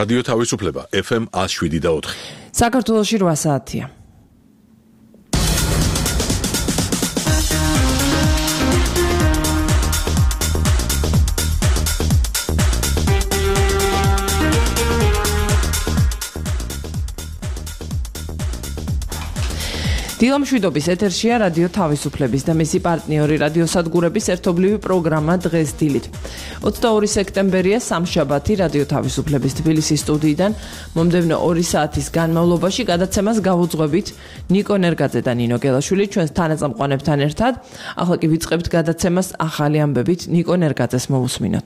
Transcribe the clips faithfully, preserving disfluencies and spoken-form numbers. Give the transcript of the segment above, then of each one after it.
რადიო თავისუფლება ეფ ემ one oh seven და four. საქართველოში რვა საათია. დილამშვიდობის ეთერშია რადიო თავისუფლების და მისი პარტნიორი რადიოსადგურების ერთობლივი პროგრამა დღეს დილით. ოცდაორი სექტემბერია სამშაბათი რადიო თავისუფლების თბილისის სტუდიიდან მომდევნო ორი საათის განმავლობაში გადაცემას გავუძღვებით ნიკო ნერგაძე და ნინო გელაშვილი ჩვენს თანაწამყვანებთან ერთად. ახლა კი ვიწყებთ გადაცემას ახალი ამბებით. ნიკო ნერგაძეს მოვუსმინოთ.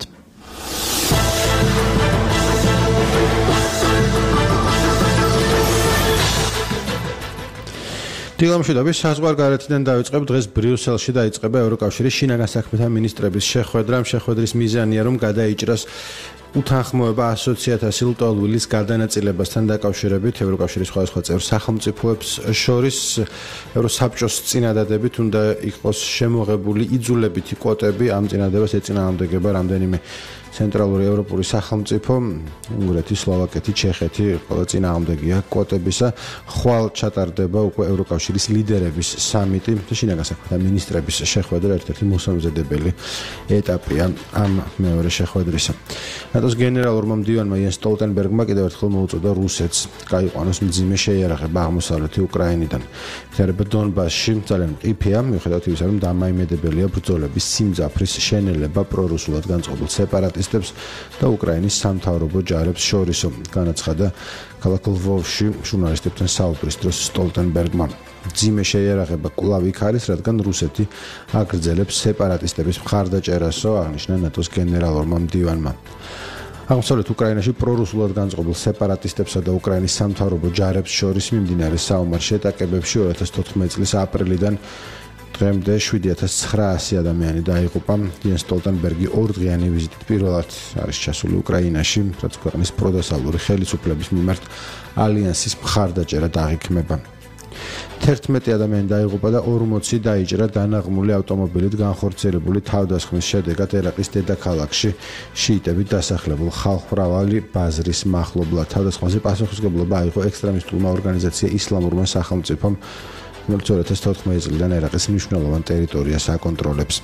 დილამშვიდობის საზღვარგარეთიდან დავიწყებ დღეს ბრიუსელში დაიწყება ევროკავშირის შინაგან საქმეთა მინისტრების შეხვედრა. შეხვედრის მიზანია რომ გადაიჭრას უთანხმოება ასოციაციათა ლტოლვილის გადანაწილებასთან დაკავშირებით ევროკავშირის სხვადასხვა წევრ სახელმწიფოებს შორის ევროსაბჭოს წინადადებით უნდა იყოს შემოღებული იძულებითი კვოტები. ამ წინადადებას ეწინააღმდეგება რამდენიმე ცენტრალური ევროპული სახელმწიფო, უნგრეთი, სლოვაკეთი, ჩეხეთი, ყველა წინააღმდეგია კვოტებისა. ხვალ ჩატარდება უკვე ევროკავშირის ლიდერების სამიტი და შინაგან საქმეთა მინისტრების შეხვედრა ერთ-ერთი მოსამზადებელი ეტაპია ამ მეორე შეხვედრისა. ნატოს გენერალურმა მდივანმა იენს სტოლტენბერგმა კიდევ ერთხელ მოუწოდა რუსეთს გაიყვანოს მძიმე შეიარაღება აღმოსავლეთი უკრაინიდან. მდინარე დონბასში ძალიან მყიფეა, მიუხედავად იმისა, რომ დამაიმედებელია ბრძოლების სიმძაფრის შენელება პრორუსულად განწყობილ სეპარატისტებს და უკრაინის სამთავრობო ჯარებს შორისო, განაცხადა ქალაქ ლვოვში ჟურნალისტებთან საუბრის დროს სტოლტენბერგმა. მძიმე შეიარაღება კვლავ იქ არის, რადგან რუსეთი აგრძელებს სეპარატისტების მხარდაჭერასო, აღნიშნა ნატოს გენერალურმა მდივანმა. აღმოსავლეთ უკრაინაში პრორუსულად განწყობილ სეპარატისტებსა და უკრაინის სამთავრობო ჯარებს შორის მიმდინარე საომარ შეტაკებებში ორი ათას თოთხმეტი წლის აპრილიდან დღემდე შვიდი ათას ცხრაასი ადამიანი დაიღუპა. იენს სტოლტენბერგი ორდღიანი ვიზიტით პირველად არის ჩასული უკრაინაში, რაც ქვეყნის პროდასალური ხელისუფლების მიმართ ალიანსის მხარდაჭერა დაღიქმება. თერთმეტი ადამიანი დაიღუპა და ორმოცი დაიჭრა დანაღმული ავტომობილით განხორციელებული თავდასხმის შედეგად ერაყის დედაქალაქში შიიტებით დასახლებულ ხალხმრავალი ბაზრის მახლობლად. თავდასხმაზე პასუხისმგებლობა აიღო ექსტრემისტულმა ორგანიზაცია ისლამურმა სახელმწიფომ, რომელიც ორი ათას თოთხმეტი წლიდან ერაყის მნიშვნელოვან ტერიტორიას აკონტროლებს.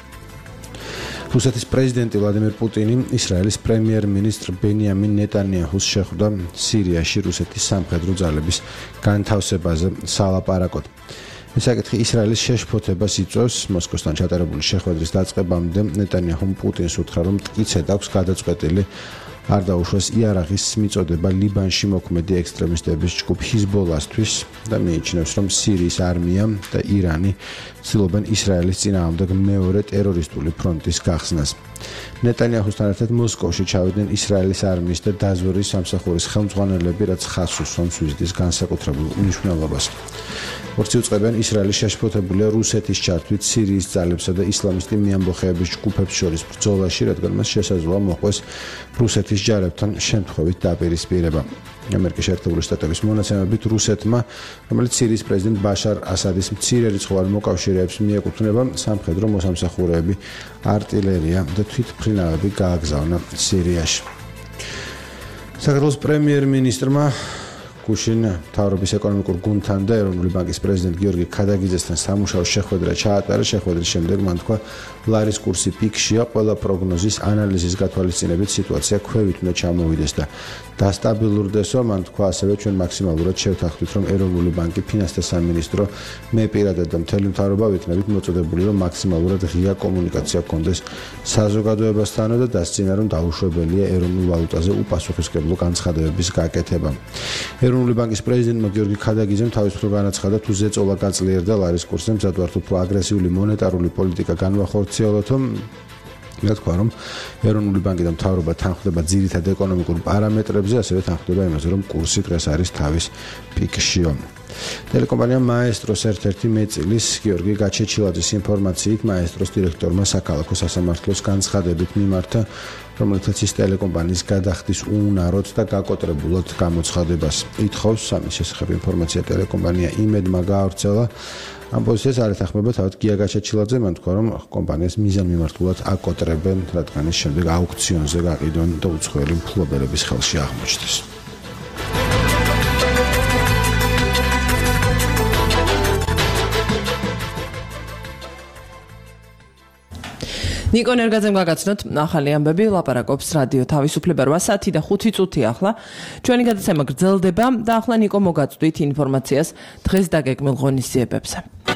რუსეთის პრეზიდენტი ვლადიმირ პუტინი ისრაელის პრემიერ-მინისტრ ბენიამინ ნეტანიაჰუს შეხვდა სირიაში რუსეთის სამხედრო ძალების განთავსებაზე სალაპარაკოდ. ეს საკითხი ისრაელის შეშფოთებას იწვევს. მოსკოვთან ჩატარებული შეხვედრის დაწყებამდე ნეტანიაჰუმ პუტინს უთხრა, რომ მტკიცედ აქვს გადაწყვეტილი არ დაუშვას იარაღის მიწოდება ლიბანში მოქმედი ექსტრემისტების ჯგუფ ჰიზბოლასთვის და მიიჩნევს, რომ სირიის არმია და ირანი ცდილობენ ისრაელის წინააღმდეგ მეორე ტერორისტული ფრონტის გახსნას. ნეტანიაჰუსთან ერთად მოსკოვში ჩავიდნენ ისრაელის არმიის და დაზვერვის სამსახურის ხელმძღვანელები, რაც ხაზს უსვამს ვიზიტის განსაკუთრებულ მნიშვნელობას. ორცი უწყებენ ისრაელის შეშფოთებულია რუსეთის ჩართვით სირიის ძალებსა და ისლამისტი მიამბოხეების ჯგუფებს შორის ბრძოლაში, რადგან მას შესაძლოა მოხვდეს რუსეთის ჯარებთან შემთხვევით დაპირისპირება. ამერიკის შეერთებული შტატების მონაცემებით რუსეთმა, რომელიც სირიის პრეზიდენტ ბაშარ ასადის მცირერიცხოვან მოკავშირეებს მიეკუთვნება, სამხედრო მოსამსახურეები, артиლერია და თვითმფრინავები გააგზავნა სირიაში. საქართველოს პრემიერ-მინისტრმა გუშინ მთავრობის ეკონომიკურ გუნდთან და ეროვნული ბანკის პრეზიდენტ გიორგი ქადაგიძესთან სამუშაო შეხვედრა ჩაატარა. შეხვედრის შემდეგ მან თქვა, ლარის კურსი პიკშია, ყველა პროგნოზის ანალიზის გათვალისწინებით სიტუაცია ქვევით უნდა ჩამოვიდეს და დასტაბილურდესო. მან თქვა ასევე, ჩვენ მაქსიმალურად შევთანხმდით, რომ ეროვნული ბანკი, ფინანსთა სამინისტრო, მე პირადად და მთელი მთავრობა ვიქნებით მოწოდებული, რომ მაქსიმალურად ღია კომუნიკაცია გქონდეს საზოგადოებასთანო და დასწინა, რომ დაუშვებელია ეროვნულ ვალუტაზე უპასუხისმგებლო განცხადებების გაკეთება. ეროვნული ბანკის პრეზიდენტმა გიორგი ქადაგიძემ თავისუფლად განაცხადა, თუ ზეწოლა გაძლიერდა ლარის კურსზე, მზად ვართ უფრო აგრესიული მონეტარული პოლიტიკა განვახორციელოთ. რა თქვა, რომ ეროვნული ბანკი და მთავრობა თანხმდება ძირითად ეკონომიკურ პარამეტრებზე, ასევე თანხმდება იმაზე, რომ კურსი დღეს არის თავის პიკშიო. ტელეკომპანია მაესტროს ერთ-ერთი მეწილის გიორგი გაჩეჩილაძის ინფორმაციით მაესტროს დირექტორმა საქალაქო სასამართლოს განცხადებით მიმართა, რომელთაც ის ტელეკომპანიის გადახდის უნაროდ და გაკოტრებულად გამოცხადებას ითხოვს. ამის შესახებ ინფორმაცია ტელეკომპანია იმედმა გაავრცელა. ამ პოზიციას არ ეთანხმება თავად გია გაჩეჩილაძე, მან თქვა, რომ კომპანიას მიზანმიმართულად აკოტრებენ, რადგან ის შემდეგ აუქციონზე გაყიდვენ და უცხოელი მფლობელების ხელში აღმოჩნდეს. ნიკო ნერგაძემ გაგაცნოთ ახალი ამბები, ლაპარაკობს რადიო თავისუფლება რვა საათი და ხუთი წუთი ახლა. ჩვენი გადაცემა გრძელდება და ახლა ნიკო მოგაწვდით ინფორმაციას დღეს დაგეგმილ ღონისძიებებზე.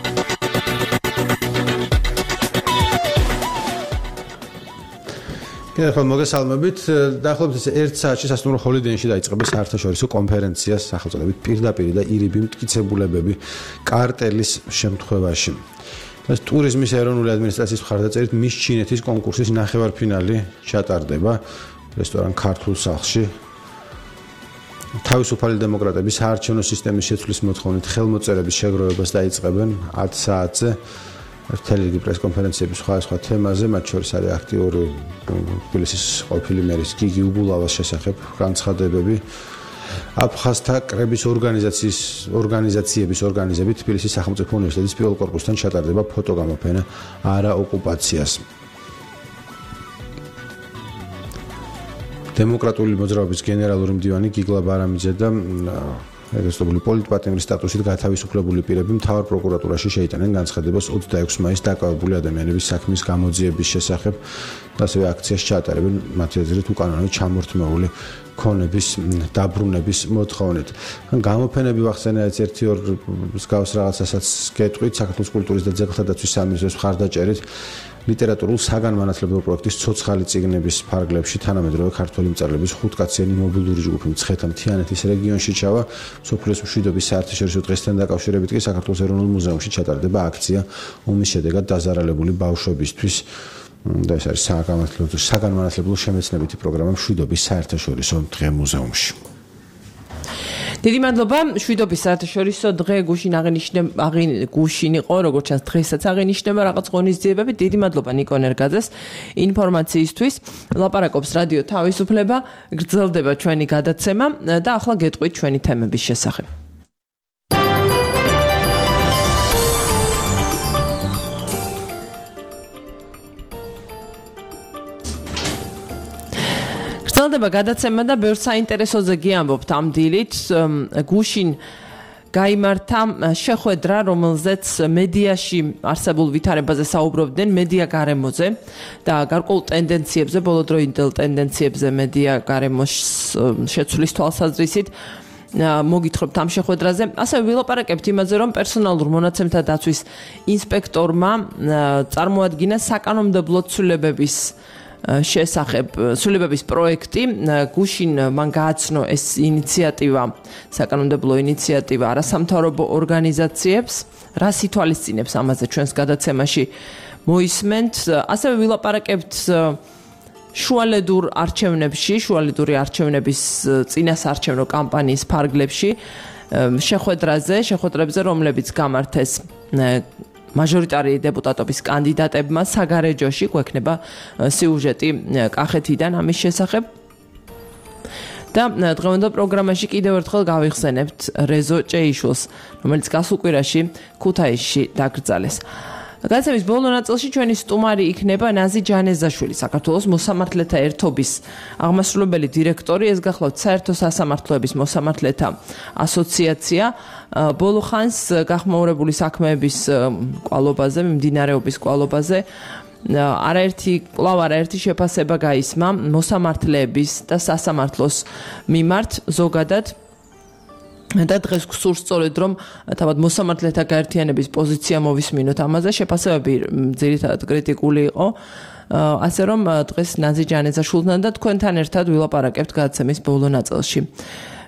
კიდევ ერთხელ მოგესალმებით. დაახლოებით ერთ საათში სასტუმრო ჰოლიდეინში დაიწყება საერთაშორისო კონფერენცია სახელწოდებით პირდაპირ და ირიბი მტკიცებულებები კარტელის შემთხვევაში. ეს ტურიზმის ეროვნული ადმინისტრაციის მხარდაჭერით მის ჩინეთის კონკურსის ნახევარფინალი ჩატარდება რესტორან ქართულ სახლში. თავისუფალი დემოკრატების საარჩევნო სისტემის შეცვლის მოთხოვნით ხელმოწერების შეგროვებას დაიწყებენ ათ საათზე. მთელი რიგი პრესკონფერენციების სხვადასხვა თემაზე, მათ შორის არის აქტიური თბილისის ყოფილი მერის გიგი უბულავას შესახებ განცხადებები. აფხაზთა კრების ორგანიზაციის ორგანიზაციების ორგანიზებით თბილისის სახელმწიფო უნივერსიტეტის პირველ კორპუსთან ჩატარდება ფოტოგამოფენა არა ოკუპაციას. დემოკრატიული მოძრაობის გენერალური მდივანი გიგლა ბარამიძე და რესპუბლიკური პოლიტპატიმრის სტატუსით გათავისუფლებული პირები მთავარ პროკურატურაში შეიტანენ განცხადებას ოცდაექვსი მაისს დაკავებული ადამიანების საქმის გამოძიების შესახებ და ასევე აქციას ჩაატარებენ მათი აზრით უკანონო ჩამორთმეული ქონების დაბრუნების მოთხოვნით. გამოფენები ვახსენე ერთი ორ მსგავს რაღაცასაც გეტყვით საქართველოს კულტურის და ძეგლთა დაცვის სამინისტროს მხარდაჭერით ლიტერატურულ საგანმანათლებლო პროექტის ცოცხალი წიგნების ფარგლებში თანამედროვე ქართველი მწერლების ხუთკაციანი მობილური ჯგუფი მცხეთა მთიანეთის რეგიონში ჩავა. მსოფლიოს მშვიდობის საერთაშორისო დღესთან დაკავშირებით კი საქართველოს ეროვნულ მუზეუმში ჩატარდება აქცია ომის შედეგად დაზარალებული ბავშვებისთვის. და ეს არის საგანმანათლებლო შემეცნებითი პროგრამა მშვიდობის საერთაშორისო დღე მუზეუმში. დიდი მადლობა. მშვიდობის საერთაშორისო დღე გუშინ აღინიშნება, გუშინ იყო, როგორც ჩანს დღესაც აღინიშნება რაღაც ღონისძიებები. დიდი მადლობა ნიკო ნერგაძეს ინფორმაციისთვის. ლაპარაკობს რადიო თავისუფლება, გრძელდება ჩვენი გადაცემა და ახლა გეტყვით ჩვენი თემების შესახებ. გრძელდება გადაცემა და ბევრ საინტერესოზე გიამბობთ ამ დილით. გუშინ გაიმართა შეხვედრა, რომელზეც მედიაში არსებულ ვითარებაზე საუბრობდნენ, მედია გარემოზე და გარკვეულ ტენდენციებზე, ბოლოდროინდელ ტენდენციებზე მედია გარემოს შეცვლის თვალსაზრისით. მოგითხრობთ ამ შეხვედრაზე. ასევე ვილაპარაკებთ იმაზე, რომ პერსონალურ მონაცემთა დაცვის ინსპექტორმა წარმოადგინა საკანონმდებლო ცვლილებების შესახებ ცვლილებების პროექტი. გუშინ მან გააცნო ეს ინიციატივა, საკანონმდებლო ინიციატივა არასამთავრობო ორგანიზაციებს, რას ითვალისწინებს ამაზე ჩვენს გადაცემაში მოისმენთ. ასევე ვილაპარაკებთ შუალედურ არჩევნებში, შუალედური არჩევნების წინასაარჩევნო კამპანიის ფარგლებში შეხვედრაზე, შეხვედრებზე, რომლებიც გამართეს მაჟორიტარი დეპუტატობის კანდიდატებმა საგარეჯოში, გვექნება სიუჟეტი კახეთიდან ამის შესახებ. და დღევანდელ პროგრამაში კიდევ ერთხელ გავიხსენებთ რეზო ჭეიშვილს, რომელიც გასულ კვირაში ქუთაისში დაკრძალეს. გადაცემის ბოლო ნაწილში ჩვენი სტუმარი იქნება ნაზი ჯანეზაშვილი, საქართველოს მოსამართლეთა ერთობის აღმასრულებელი დირექტორი. ეს გახლავთ საერთო სასამართლოების მოსამართლეთა ასოციაცია. ბოლო ხანს გახმაურებული საქმეების კვალობაზე, მიმდინარეობის კვალობაზე არაერთი კვლავ არაერთი შეფასება გაისმა მოსამართლეების და სასამართლოს მიმართ ზოგადად. და დღეს გსურს სწორედ რომ თავად მოსამართლეთა გაერთიანების პოზიცია მოვისმინოთ ამაზე. შეფასებები ძირითადად კრიტიკული იყო. ასე რომ დღეს ნაზი ჯანეზაშვილთან და თქვენთან ერთად ვილაპარაკებთ გადაცემის ბოლო ნაწილში.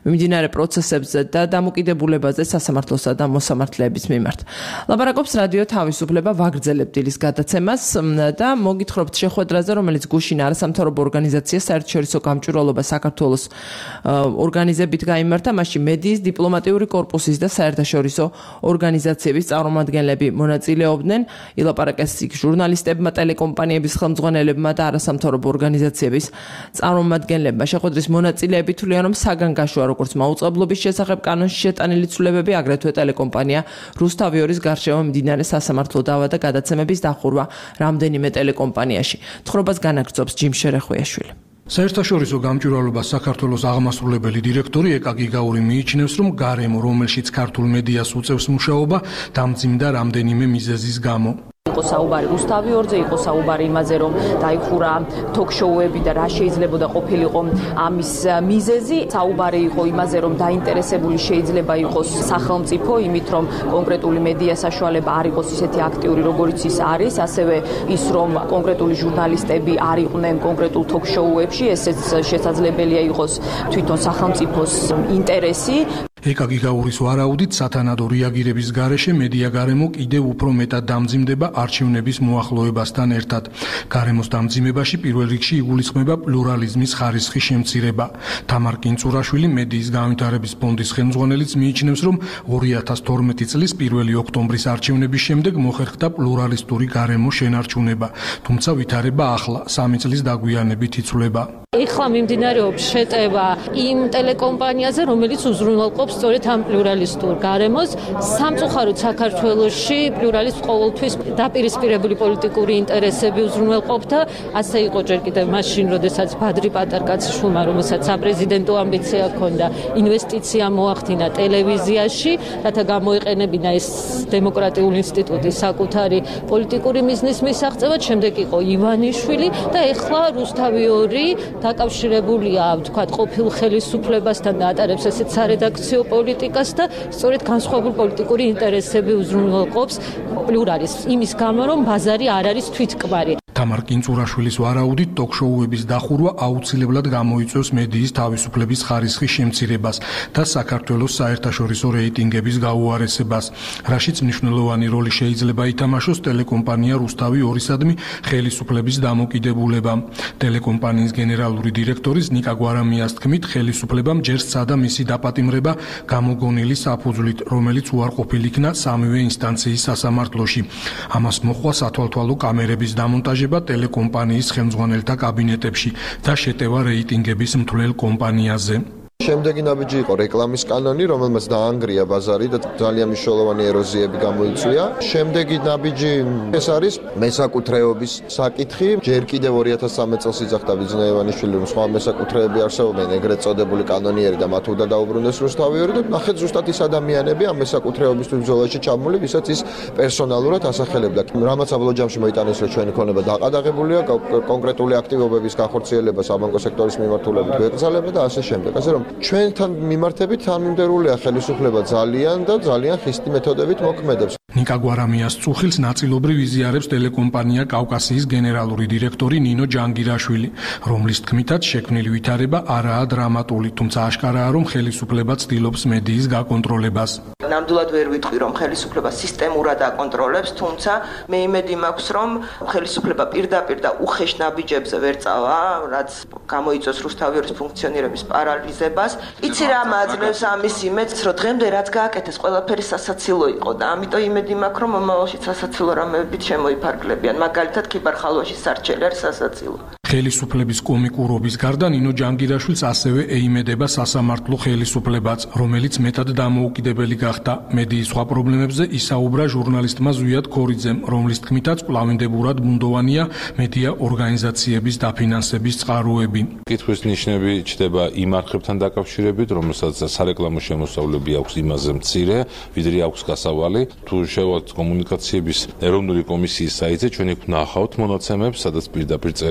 მიმდინარე პროცესებზე და დამოკიდებულებაზე სასამართლოსა და მოსამართლეების მიმართ. ლაპარაკობს რადიო თავისუფლება ვაგრძელებდილის გადაცემას და მოგითხრობთ შეხვედრაზე, რომელიც გუშინ არასამთავრობო ორგანიზაცია საერთაშორისო გამჭვირვალობა საქართველოს ორგანიზებით გაიმართა, მასში მედიის, დიპლომატიური კორპუსის და საერთაშორისო ორგანიზაციების წარმომადგენლები მონაწილეობდნენ. ილაპარაკეს იქ ჟურნალისტებმა, ტელეკომპანიების ხელმძღვანელებმა და არასამთავრობო ორგანიზაციების წარმომადგენლებმა. შეხვედრის მონაწილეები თვლიან, რომ საგანგაშოა როგორც მაუწყებლობის შესახებ კანონში შეტანილი ცვლილებები, აგრეთვე ტელეკომპანია რუსთავი ორის გარშემო მიმდინარე სასამართლო დავა და გადაცემების დახურვა რამდენიმე ტელეკომპანიაში. თხრობას განაგრძობს ჯიმ შერეხვიაშვილი. საერთაშორისო გამჭვირვალობა საქართველოს აღმასრულებელი დირექტორი ეკა გიგაური მიიჩნევს, რომ გარემო, რომელშიც ქართულ მედიას უწევს მუშაობა, დამძიმდა რამდენიმე მიზეზის გამო. იყო საუბარი რუსთავი ორზე, იყო საუბარი იმაზე, რომ დაიხურა თოქ-შოუები და რა შეიძლება ყოფილიყო ამის მიზეზი. საუბარი იყო იმაზე, რომ დაინტერესებული შეიძლება იყოს სახელმწიფო იმით, რომ კონკრეტული მედია საშუალება არ იყოს ისეთი აქტიური, როგორიც ის არის, ასევე ის, რომ კონკრეტული ჟურნალისტები არ იყვნენ კონკრეტულ თოქ-შოუებში, ესეც შესაძლებელია იყოს თვითონ სახელმწიფოს ინტერესი. ეკა გიგაურის ვარაუდით, სათანადო რეაგირების გარეშე მედია გარემო კიდევ უფრო მეტად დამძიმდება არჩევნების მოახლოებასთან ერთად. გარემოს დამძიმებაში პირველ რიგში იგულისხმება პლურალიზმის ხარისხის შემცირება. თამარ კინწურაშვილი, მედიის განვითარების ფონდის ხელმძღვანელიც მიიჩნევს, რომ ორი ათას თორმეტი წლის პირველი ოქტომბრის არჩევნების შემდეგ მოხერხდა პლურალისტური გარემოს შენარჩუნება, თუმცა ვითარება ახლა, სამი წლის დაგვიანებით იცვლება. ეხლა მიმდინარეობს შეტევა იმ ტელეკომპანიაზე, რომელიც უზრუნველყოფს სწორედ ამ პლურალისტურ გარემოს. სამწუხაროდ საქართველოში პლურალიზმს ყოველთვის დაპირისპირებული პოლიტიკური ინტერესები უზრუნველყოფდა. ასე იყო ჯერ კიდევ მაშინ, როდესაც ბადრი პატარკაციშვილმა, რომელსაც საპრეზიდენტო ამბიცია ჰქონდა, ინვესტიცია მოახდინა ტელევიზიაში, რათა გამოეყენებინა ეს დემოკრატიული ინსტიტუტი საკუთარი პოლიტიკური მიზნის მისაღწევად. შემდეგ იყო ივანიშვილი და ეხლა რუსთავი ორი დაკავშირებულია, ვთქვათ, ყოფილ ხელისუფლებასთან და ატარებს ესეთ სარედაქციო პოლიტიკას და სწორედ განსხვავებული პოლიტიკური ინტერესები უზრუნველყოფს პლურალიზმს, იმის გამო, რომ ბაზარი არ არის თვითკმარი. თამარ კინწურაშვილის ვარაუდით, ტოქ-შოუების დახურვა აუცილებლად გამოიწვევს მედიის თავისუფლების ხარისხის შემცირებას და საქართველოს საერთაშორისო რეიტინგების გაუარესებას, რაშიც მნიშვნელოვანი როლი შეიძლება ითამაშოს ტელეკომპანია რუსთავი ორისადმი ხელისუფლების დამოკიდებულება. ტელეკომპანიის გენერალური დირექტორის ნიკა გვარამიას თქმით, ხელისუფლებამ ჯერ სცადა მისი დაპატიმრება გამოგონილი საფუძვლით, რომელიც უარყოფილ იქნა სამივე ინსტანციის სასამართლოში. ამას მოჰყვა სათვალთვალო კამერების დამონტაჟება ტელეკომპანიის ხელმძღვანელთა კაბინეტებში და შეტევა რეიტინგების მთლელ კომპანიაზე. შემდეგი ნაბიჯი იყო რეკლამის კანონი, რომელმაც დაანგრია ბაზარი და ძალიან მნიშვნელოვანი ეროზიები გამოიწვია. შემდეგი ნაბიჯი ეს არის მესაკუთრეობის საკითხი. ჯერ კიდევ ორი ათას სამი წელს იძახდა ბიძინა ივანიშვილი, რომ სხვა მესაკუთრეები არსებობენ, ეგრეთ წოდებული კანონიერი და მათ უნდა დაუბრუნდეს რუსთავი ორი და ნახეთ ზუსტად ის ადამიანები ამ მესაკუთრეობისთვის ბრძოლაში ჩამული, ვისაც ის პერსონალურად ასახელებდა. რამაც საბოლოო ჯამში მოიტანეს, რომ ჩვენი ქონება დაყადაღებულია, კონკრეტული აქტივობების განხორციელება საბანკო სექტორის მიმართულებით გვეკრძალება და ასე შემდეგ. ასე რომ ჩვენთან მიმართებით თანმიმდევრულია ხელისუფლება ძალიან და ძალიან ხისტი მეთოდებით მოქმედებს. ნიკა გვარამიას წუხილს ნაწილობრივ იზიარებს ტელეკომპანია კავკასიის გენერალური დირექტორი ნინო ჯანგირაშვილი, რომლის თქმითაც შექმნილი ვითარება არაა დრამატული, თუმცა აშკარაა, რომ ხელისუფლება ცდილობს მედიის გაკონტროლებას. ნამდვილად ვერ ვიტყვი, რომ ხელისუფლება სისტემურად აკონტროლებს, თუმცა მე იმედი მაქვს, რომ ხელისუფლება პირდაპირ და უხეშ ნაბიჯებზე ვერ წავა, რაც გამოიწვევს რუსთავი ორის ფუნქციონირების პარალიზებას. იცი რა მაძლევს ამის იმედს, რომ დღემდე რაც გააკეთეს, ყველაფერი სასაცილო იყო და ამიტომ იმედი მაქვს, რომ მომავალში სასაცილო რამეებით შემოიფარგლებიან. მაგალითად, ქიბარ-ხალვაში სარჩელი არის სასაცილო. ხელისუფლების კომიკურობის გარდა ნინო ჯანგირაშვილს ასევე ეიმედება სასამართლო ხელისუფლებაც, რომელიც მეტად დამოუკიდებელი გახდა. მედიის სხვა პრობლემებზე ისაუბრა ჟურნალისტმა ზვიად ქორიძემ, რომლის თქმითაც კვლავინდებურად ბუნდოვანია მედია ორგანიზაციების დაფინანსების წყაროები. კითხვის ნიშნები ჩდება იმ არხებთან დაკავშირებით, რომელსაც სარეკლამო შემოსავლები აქვს იმაზე მცირე, ვიდრე აქვს გასავალი. თუ შევავთ კომუნიკაციების ეროვნული კომისიის საიტზე, ჩვენ იქ ვნახავთ მონაცემებს, სადაც პირდაპირ წერია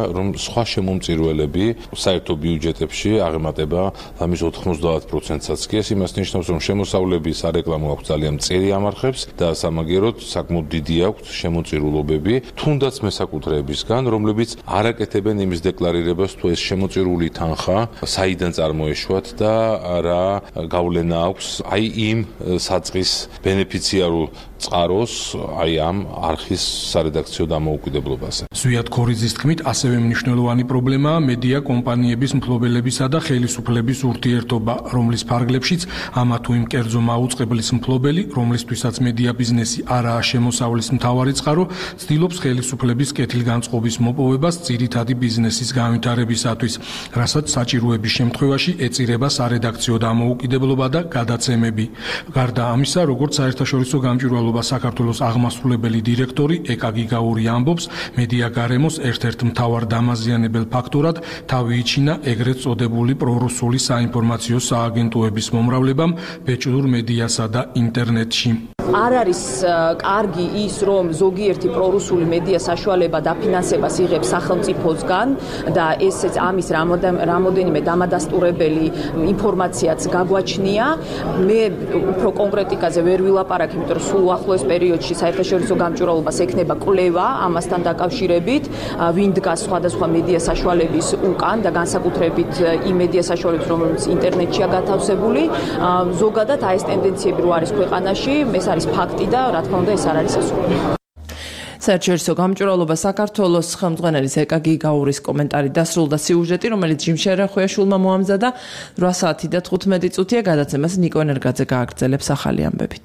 რომ სხვა შემომწირველები საერთო ბიუჯეტებში აღემატება ამის ოთხმოცდაათ პროცენტსაც კი ეს იმას ნიშნავს რომ შემოსავლების სარეკლამო აქვს ძალიან მწირი ამარხებს და სამაგიეროდ საკმაოდ დიდი აქვს შემოწირულობები თუნდაც მესაკუთრეებისგან რომლებიც არ აკეთებენ იმის დეკლარირებას თუ ეს შემოწირული თანხა საიდან წარმოეშვათ და რა გავლენა აქვს აი იმ საწყის ბენეფიციარულ წყაროს აი ამ არხის სარედაქციო დამოუკიდებლობაზე. ზვიად ქორიძის თქმით, ასევე მნიშვნელოვანი პრობლემაა მედია კომპანიების მფლობელებისა და ხელისუფლების ურთიერთობა, რომლის ფარგლებშიც ამა თუ იმ კერძო მაუწყებლის მფლობელი, რომლისთვისაც მედია ბიზნესი არაა შემოსავლის მთავარი წყარო, ცდილობს ხელისუფლების კეთილგანწყობის მოპოვებას ძირითადი ბიზნესის განვითარებისათვის, რასაც საჭიროების შემთხვევაში ეწირება სარედაქციო დამოუკიდებლობა და გადაცემები. გარდა ამისა, როგორც საერთაშორისო გამჭვირვალობა საქართველოს აღმასრულებელი დირექტორი ეკა გიგაური ამბობს, მედია გარემოს ერთ-ერთ მთავარ დამაზიანებელ ფაქტორად თავი იჩინა ეგრეთ წოდებული პრორუსული საინფორმაციო სააგენტოების მომრავლებამ ბეჭდურ მედიასა და ინტერნეტში. არ არის კარგი ის, რომ ზოგიერთი პრორუსული მედია საშუალება დაფინანსებას იღებს სახელმწიფოსგან და ესეც ამის რამოდენიმე დამადასტურებელი ინფორმაციაც გაგვაჩნია. მე უფრო კონკრეტიკაზე ვერ ვილაპარაკ, იმიტომ რომ სულ ახლოს პერიოდში საერთაშორისო გამჭვირვალობას ექნება კვლევა ამასთან დაკავშირებით, ვინ დგას სხვადასხვა მედია საშუალების უკან და განსაკუთრებით იმ მედია საშუალებს, რომელიც ინტერნეტშია გათავსებული. ზოგადად აი ეს ტენდენციები რო არის ქვეყანაში, ეს არის ფაქტი და რა თქმა უნდა ეს არ არის ასურული. საერთაშორისო გამჭვირვალობა საქართველოს ხელმძღვანელის ეკა გიგაურის კომენტარი დასრულდა სიუჟეტი, რომელიც ჯიმშე რახვიაშვილმა მოამზადა. რვა საათი და თხუთმეტი წუთია გადაცემას ნიკო ენერგაძე გააგრძელებს ახალი ამბებით.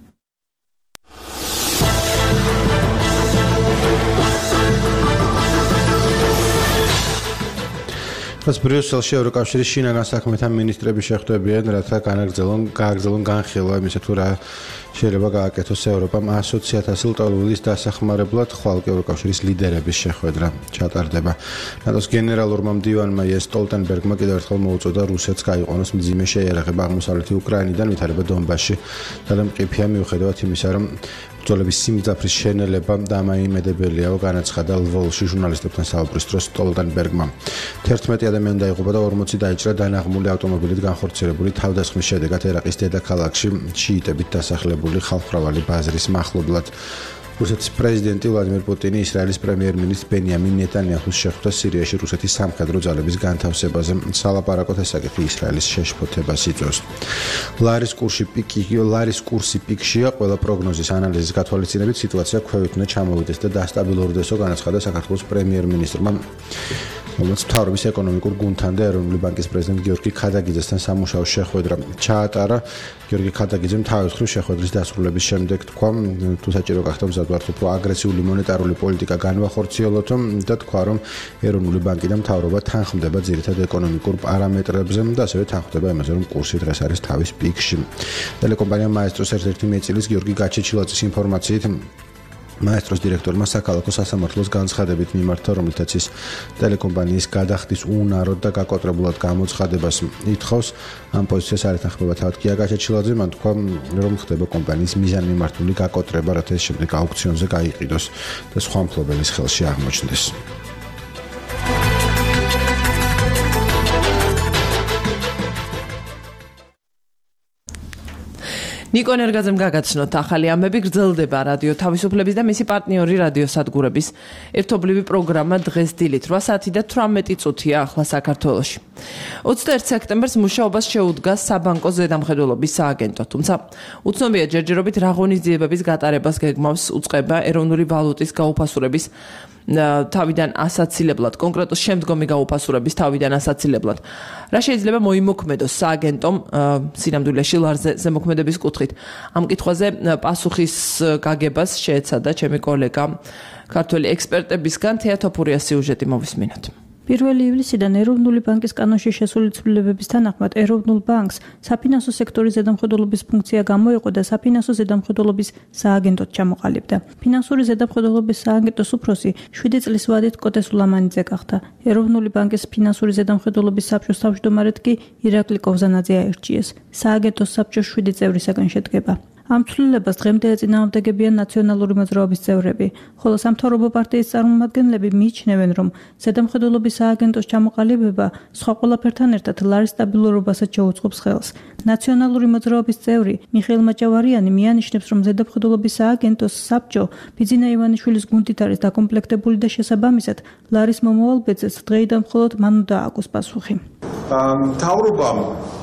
მას ბრიუსელში ევროკავშირის შინაგან საქმეთა მინისტრები შეხვდებიან, რათა განაგრძელონ გააგრძელონ განხილვა იმისა თუ რა შეიძლება გააკეთოს ევროპამ ასოციაციათა სილტოლვილის დასახმარებლად, ხვალ კი ევროკავშირის ლიდერების შეხვედრა ჩატარდება. ნატოს გენერალურმა მდივანმა იენს სტოლტენბერგმა კიდევ ერთხელ მოუწოდა რუსეთს გაიყვანოს მძიმე შეიარაღება აღმოსავლეთი უკრაინიდან, ვითარება დონბასში. გადამყიფია მიუხედავად იმისა, რომ ბრძოლების სიმძაფრის შენელება დამაიმედებელიაო, განაცხადა ლვოვში ჟურნალისტებთან საუბრის დროს სტოლტენბერგმა. თერთმეტი ადამიანი დაიღუპა და ორმოცი დაიჭრა დანაღმული ავტომობილით განხორციელებული თავდასხმის შედეგად ერაყის დედაქალაქში შიიტებით დასახლებული ხალხმრავალი ბაზრის მახლობლად. რუსეთის პრეზიდენტი ვლადიმერ პუტინი ისრაელის პრემიერ-მინისტრ ბენიამინ ნეტანიაჰუს შეხვდა სირიაში რუსეთის სამხედრო ძალების განთავსებაზე. სალაპარაკოდ ეს საკითხი ისრაელის შეშფოთებას იწვევს. ლარის კურსი პიკი, ლარის კურსი პიკშია, ყველა პროგნოზის ანალიზის გათვალისწინებით სიტუაცია ქვევით უნდა ჩამოვიდეს და დასტაბილურდესო, განაცხადა საქართველოს პრემიერ-მინისტრმა. რომელიც მთავრობის ეკონომიკურ გუნდთან და ეროვნული ბანკის პრეზიდენტ გიორგი ქადაგიძესთან სამუშაო შეხვედრა ჩაატარა. გიორგი ქადაგიძემ თავის მხრივ შეხვედრის დასრულების შემდეგ თქვა, თუ საჭირო გახდა მზადვართ უფრო აგრესიული მონეტარული პოლიტიკა განვახორციელოთ და თქვა, რომ ეროვნული ბანკი და მთავრობა თანხმდება ძირითად ეკონომიკურ პარამეტრებზე და ასევე თანხმდება იმაზე, რომ კურსი დღეს არის თავის პიკში. ტელეკომპანია მაესტროს ერთ-ერთი მეწილის გიორგი გაჩეჩილაძის ინფორმაციით მაესტროს დირექტორმა საქალაქო სასამართლოს განცხადებით მიმართა, რომლითაც ის ტელეკომპანიის გადახდის უნაროდ და გაკოტრებულად გამოცხადებას ითხოვს. ამ პოზიციას არ ეთანხმება თავად კია გაჩეჩილაძე, მან თქვა, რომ ხდება კომპანიის მიზანმიმართული გაკოტრება, რათა ეს შემდეგ აუქციონზე გაიყიდოს და სხვა მფლობელის ხელში აღმოჩნდეს. ნიკო ენერგაძემ გაგაცნოთ ახალი ამბები, გრძელდება რადიო თავისუფლების და მისი პარტნიორი რადიო სადგურების ერთობლივი პროგრამა დღეს დილით რვა საათი და თვრამეტი წუთია ახლა საქართველოში. ოცდაერთი სექტემბერს მუშაობას შეუდგა საბანკო ზედამხედველობის სააგენტო, თუმცა უცნობია ჯერჯერობით რა ღონისძიებების გატარებას გეგმავს უწყება ეროვნული ვალუტის გაუფასურების თავიდან ასაცილებლად, კონკრეტულ შემდგომი გაუფასურების თავიდან ასაცილებლად. რა შეიძლება მოიმოქმედოს სააგენტომ სინამდვილეში ლარზე ზემოქმედების კუთხით? ამ კითხვაზე პასუხის გაგებას შეეცადა ჩემი კოლეგა ქართველი ექსპერტებისგან თეატოფურია სიუჟეტი მოვისმინოთ. პირველი ივლისიდან ეროვნული ბანკის კანონში შესული ცვლილებების თანახმად ეროვნულ ბანკს საფინანსო სექტორის ზედამხედველობის ფუნქცია გამოიყო და საფინანსო ზედამხედველობის სააგენტოდ ჩამოყალიბდა. ფინანსური ზედამხედველობის სააგენტოს უფროსი შვიდი წლის ვადით კოტე სულამანიძე გახდა. ეროვნული ბანკის ფინანსური ზედამხედველობის საბჭოს თავმჯდომარედ კი ირაკლი კოვზანაძე აირჩიეს. სააგენტოს საბჭოს შვიდი წევრისაგან შედგება. ამ ცვლილებას დღემდე ეწინააღმდეგებიან ნაციონალური მოძრაობის წევრები, ხოლო სამთავრობო პარტიის წარმომადგენლები მიიჩნევენ, რომ ზედამხედველობის სააგენტოს ჩამოყალიბება სხვა ყველაფერთან ერთად ლარის სტაბილურობასაც შეუწყობს ხელს. ნაციონალური მოძრაობის წევრი მიხეილ მაჭავარიანი მიანიშნებს, რომ ზედამხედველობის სააგენტოს საბჭო ბიძინა ივანიშვილის გუნდით არის დაკომპლექტებული და შესაბამისად ლარის მომავალ ბეძებს დღეიდან მხოლოდ მან უნდა ააგოს პასუხი. მთავრობამ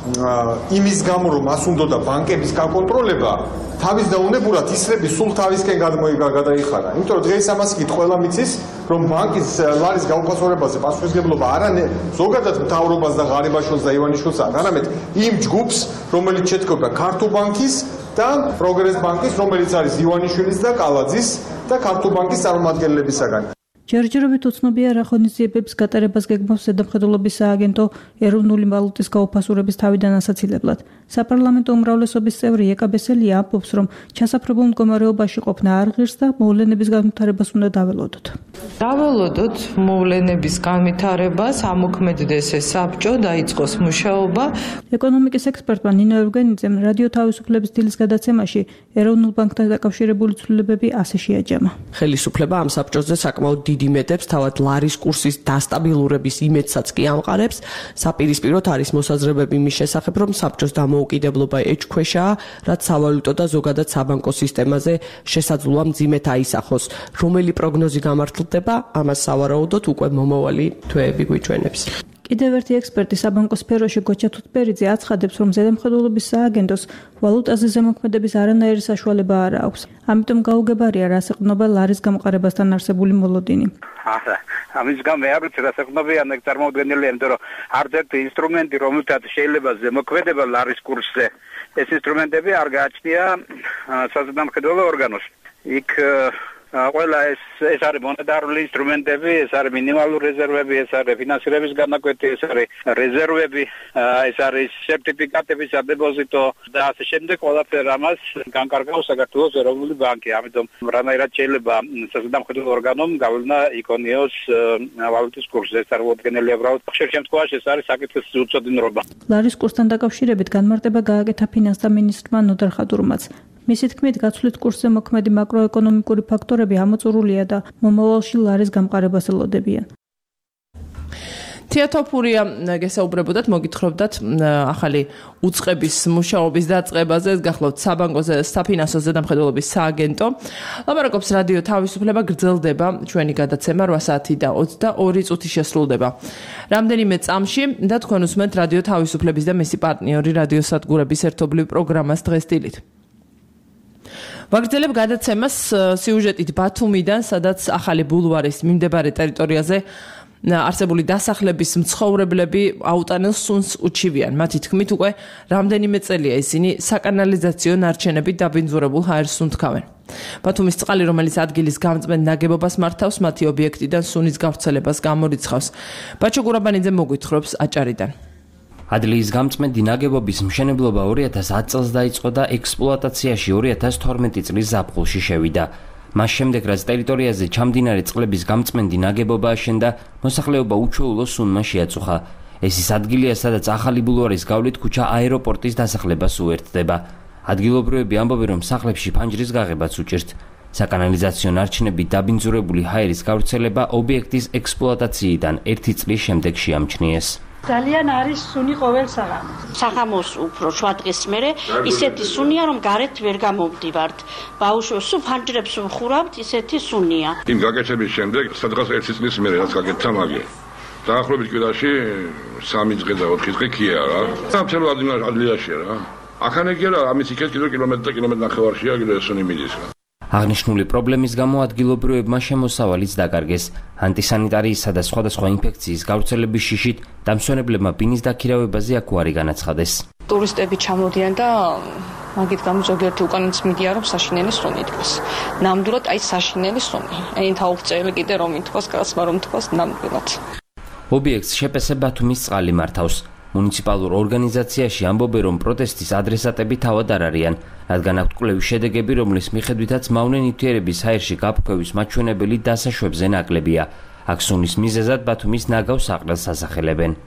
იმის გამო, რომ მას უნდოდა ბანკების გაკონტროლება, თავის დაუნებურად ისრები სულ თავისკენ გადაიხარა. იმიტომ რომ დღეს ამას კი ყველა მიცის, რომ ბანკის ლარის გაუფასურებაზე პასუხისმგებლობა არა ზოგადად მთავრობას და ღარიბაშვილს და ივანიშვილს, არამედ იმ ჯგუფს, რომელიც შედგება ქართულ ბანკის და პროგრეს ბანკის, რომელიც არის ივანიშვილის და კალაძის და ქართულ ბანკის წარმომადგენლებისაგან. ჯერჯერობით უცნობია რა ღონისძიებების გატარებას გეგმავს ზედამხედველობის სააგენტო ეროვნული ვალუტის გაუფასურების თავიდან ასაცილებლად. საპარლამენტო უმრავლესობის წევრი ეკა ბესელია ამბობს, რომ ჩასაფრებულ მდგომარეობაში ყოფნა არ ღირს და მოვლენების განვითარებას უნდა დაველოდოთ. დაველოდოთ მოვლენების განვითარებას, ამოქმედდეს ეს საბჭო, დაიწყოს მუშაობა. ეკონომიკის ექსპერტმა ნინო ევგენიძემ რადიო თავისუფლების დილის გადაცემაში ეროვნულ ბანკთან დაკავშირებული ცვლილებები ასე შეაჯამა. ხელისუფლება ამ საბჭოზე საკმაოდ დიდი იმედებს, თავად ლარის კურსის დასტაბილურების იმედსაც კი ამყარებს. საპირისპიროდ არის მოსაზრებები მის შესახებ, რომ საბჭოს დამოუკიდებლობა ეჭქვეშაა, რაც სავალუტო და ზოგადად საბანკო სისტემაზე შესაძლოა მძიმედ აისახოს. რომელი პროგნოზი გამართლდება, ამას სავარაუდოდ უკვე მომავალი თვეები გვიჩვენებს. კიდევ ერთი ექსპერტი საბანკო სფეროში გოჩა თუთბერიძე აცხადებს, რომ ზედამხედველობის სააგენტოს ვალუტაზე ზემოქმედების არანაირი საშუალება არ აქვს. ამიტომ გაუგებარია, რას ეყრდნობა ლარის გამყარებასთან არსებული მოლოდინი. არა, ამის გამო არ ვიცი, რას ეყრდნობა ან წარმოუდგენელია, იმიტომ რომ არც ერთი ინსტრუმენტი, რომელთაც შეიძლება ზემოქმედება ლარის კურსზე, ეს ინსტრუმენტები არ გააჩნია საზედამხედველო ორგანოს. იქ ყველა ეს ეს არის მონეტარული ინსტრუმენტები, ეს არის მინიმალური რეზერვები, ეს არის ფინანსირების განაკვეთი, ეს არის რეზერვები, ეს არის სერტიფიკატები სადებოზიტო და ასე შემდეგ. ყველაფერ ამას განკარგავს საქართველოს ეროვნული ბანკი. ამიტომ რანაირად შეიძლება საზედამხედველო ორგანომ გავლენა იქონიოს ვალუტის კურსზე. ეს წარმოუდგენელია უბრალოდ. ხშირ შემთხვევაში ეს არის საკითხის უწოდინრობა. ლარის კურსთან დაკავშირებით განმარტება გააკეთა ფინანსთა მინისტრმა ნოდარ ხადურმაც. მისი თქმით, გაცვლით კურსზე მოქმედი მაკროეკონომიკური ფაქტორები ამოწურულია და მომავალში ლარის გამყარებას ელოდებიან. თეატოფურია გესაუბრებოდათ, მოგითხრობდათ ახალი უწყების მუშაობის დაწყებაზე, ეს გახლავთ საბანკოზე საფინანსო ზედამხედველობის სააგენტო. ლაპარაკობს რადიო თავისუფლება, გრძელდება ჩვენი გადაცემა რვა საათი და ოცდაორი წუთი შესრულდება. რამდენიმე წამში და თქვენ უსმენთ რადიო თავისუფლების და მისი პარტნიორი რადიო სადგურების ერთობლივ პროგრამას დღეს დილით. ვაგრძელებ გადაცემას სიუჟეტით ბათუმიდან, სადაც ახალი ბულვარის მიმდებარე ტერიტორიაზე არსებული დასახლების მცხოვრებლები აუტანელ სუნს უჩივიან. მათი თქმით, უკვე რამდენიმე წელია ისინი საკანალიზაციო ნარჩენებით დაბინძურებულ ჰაერს სუნთქავენ. ბათუმის წყალი, რომელიც ადგილის გამწმენ ნაგებობას მართავს, მათი ობიექტიდან სუნის გავრცელებას გამორიცხავს. ბაჩო გურაბანიძე მოგვითხრობს აჭარიდან. ადგილის გამწმენდი ნაგებობის მშენებლობა ორი ათას ათი წელს დაიწყო და ექსპლუატაციაში ორი ათას თორმეტი წლის ზაფხულში შევიდა. მას შემდეგ, რაც ტერიტორიაზე ჩამდინარე წყლების გამწმენდი ნაგებობა აშენდა, მოსახლეობა უჩვეულო სუნმა შეაწუხა. ეს ის ადგილია, სადაც ახალი ბულვარის გავლით ქუჩა აეროპორტის დასახლებას უერთდება. ადგილობრივები ამბობენ, რომ სახლებში ფანჯრის გაღებაც უჭირთ. საკანალიზაციო ნარჩენებით დაბინძურებული ჰაერის გავრცელება ობიექტის ექსპლუატაციიდან ერთი წლის შემდეგ შეამჩნიეს. ძალიან არის სუნი ყოველ საღამოს. საღამოს უფრო შვა დღეს მერე ისეთი სუნია, რომ გარეთ ვერ გამომდივართ. ბავშვებს სულ ფანჯრებს ვხურავთ, ისეთი სუნია. იმ გაკეთების შემდეგ სადღაც ერთი წლის მერე რაც გაკეთდა მაგე. დაახლოებით კვირაში სამი დღე და ოთხი დღე ქია რა. სამწელო ადგილაშია რა. ახანეგია რა, ამის იქეთ კიდევ კილომეტრი და კილომეტრი ნახევარშია კიდევ სუნი მიდის რა. აღნიშნული პრობლემის გამო ადგილობრივებმა შემოსავალიც დაკარგეს. ანტისანიტარიისა და სხვადასხვა ინფექციის გავრცელების შიშით დამსვენებლებმა ბინის დაქირავებაზე აკვარი განაცხადეს. ტურისტები ჩამოდიან და მაგით გამო ზოგიერთი უკანაც მიდია, რომ საშინელი სუნი დგას. ნამდვილად აი საშინელი სუნი. აი თავწელი კიდე რომ ითქვას, კაცმა რომ თქვას ნამდვილად. ობიექტს შეპესე ბათუმის წყალი მართავს. მუნიციპალურ ორგანიზაციაში ამბობენ, რომ პროტესტის ადრესატები თავად არ არიან, რადგან აქვთ კვლევის შედეგები, რომლის მიხედვითაც მავნე ნივთიერების ჰაერში გაფრქვევის მაჩვენებელი დასაშვებზე ნაკლებია. აქ სუნის მიზეზად ბათუმის ნაგავს საყრელს ასახელებენ.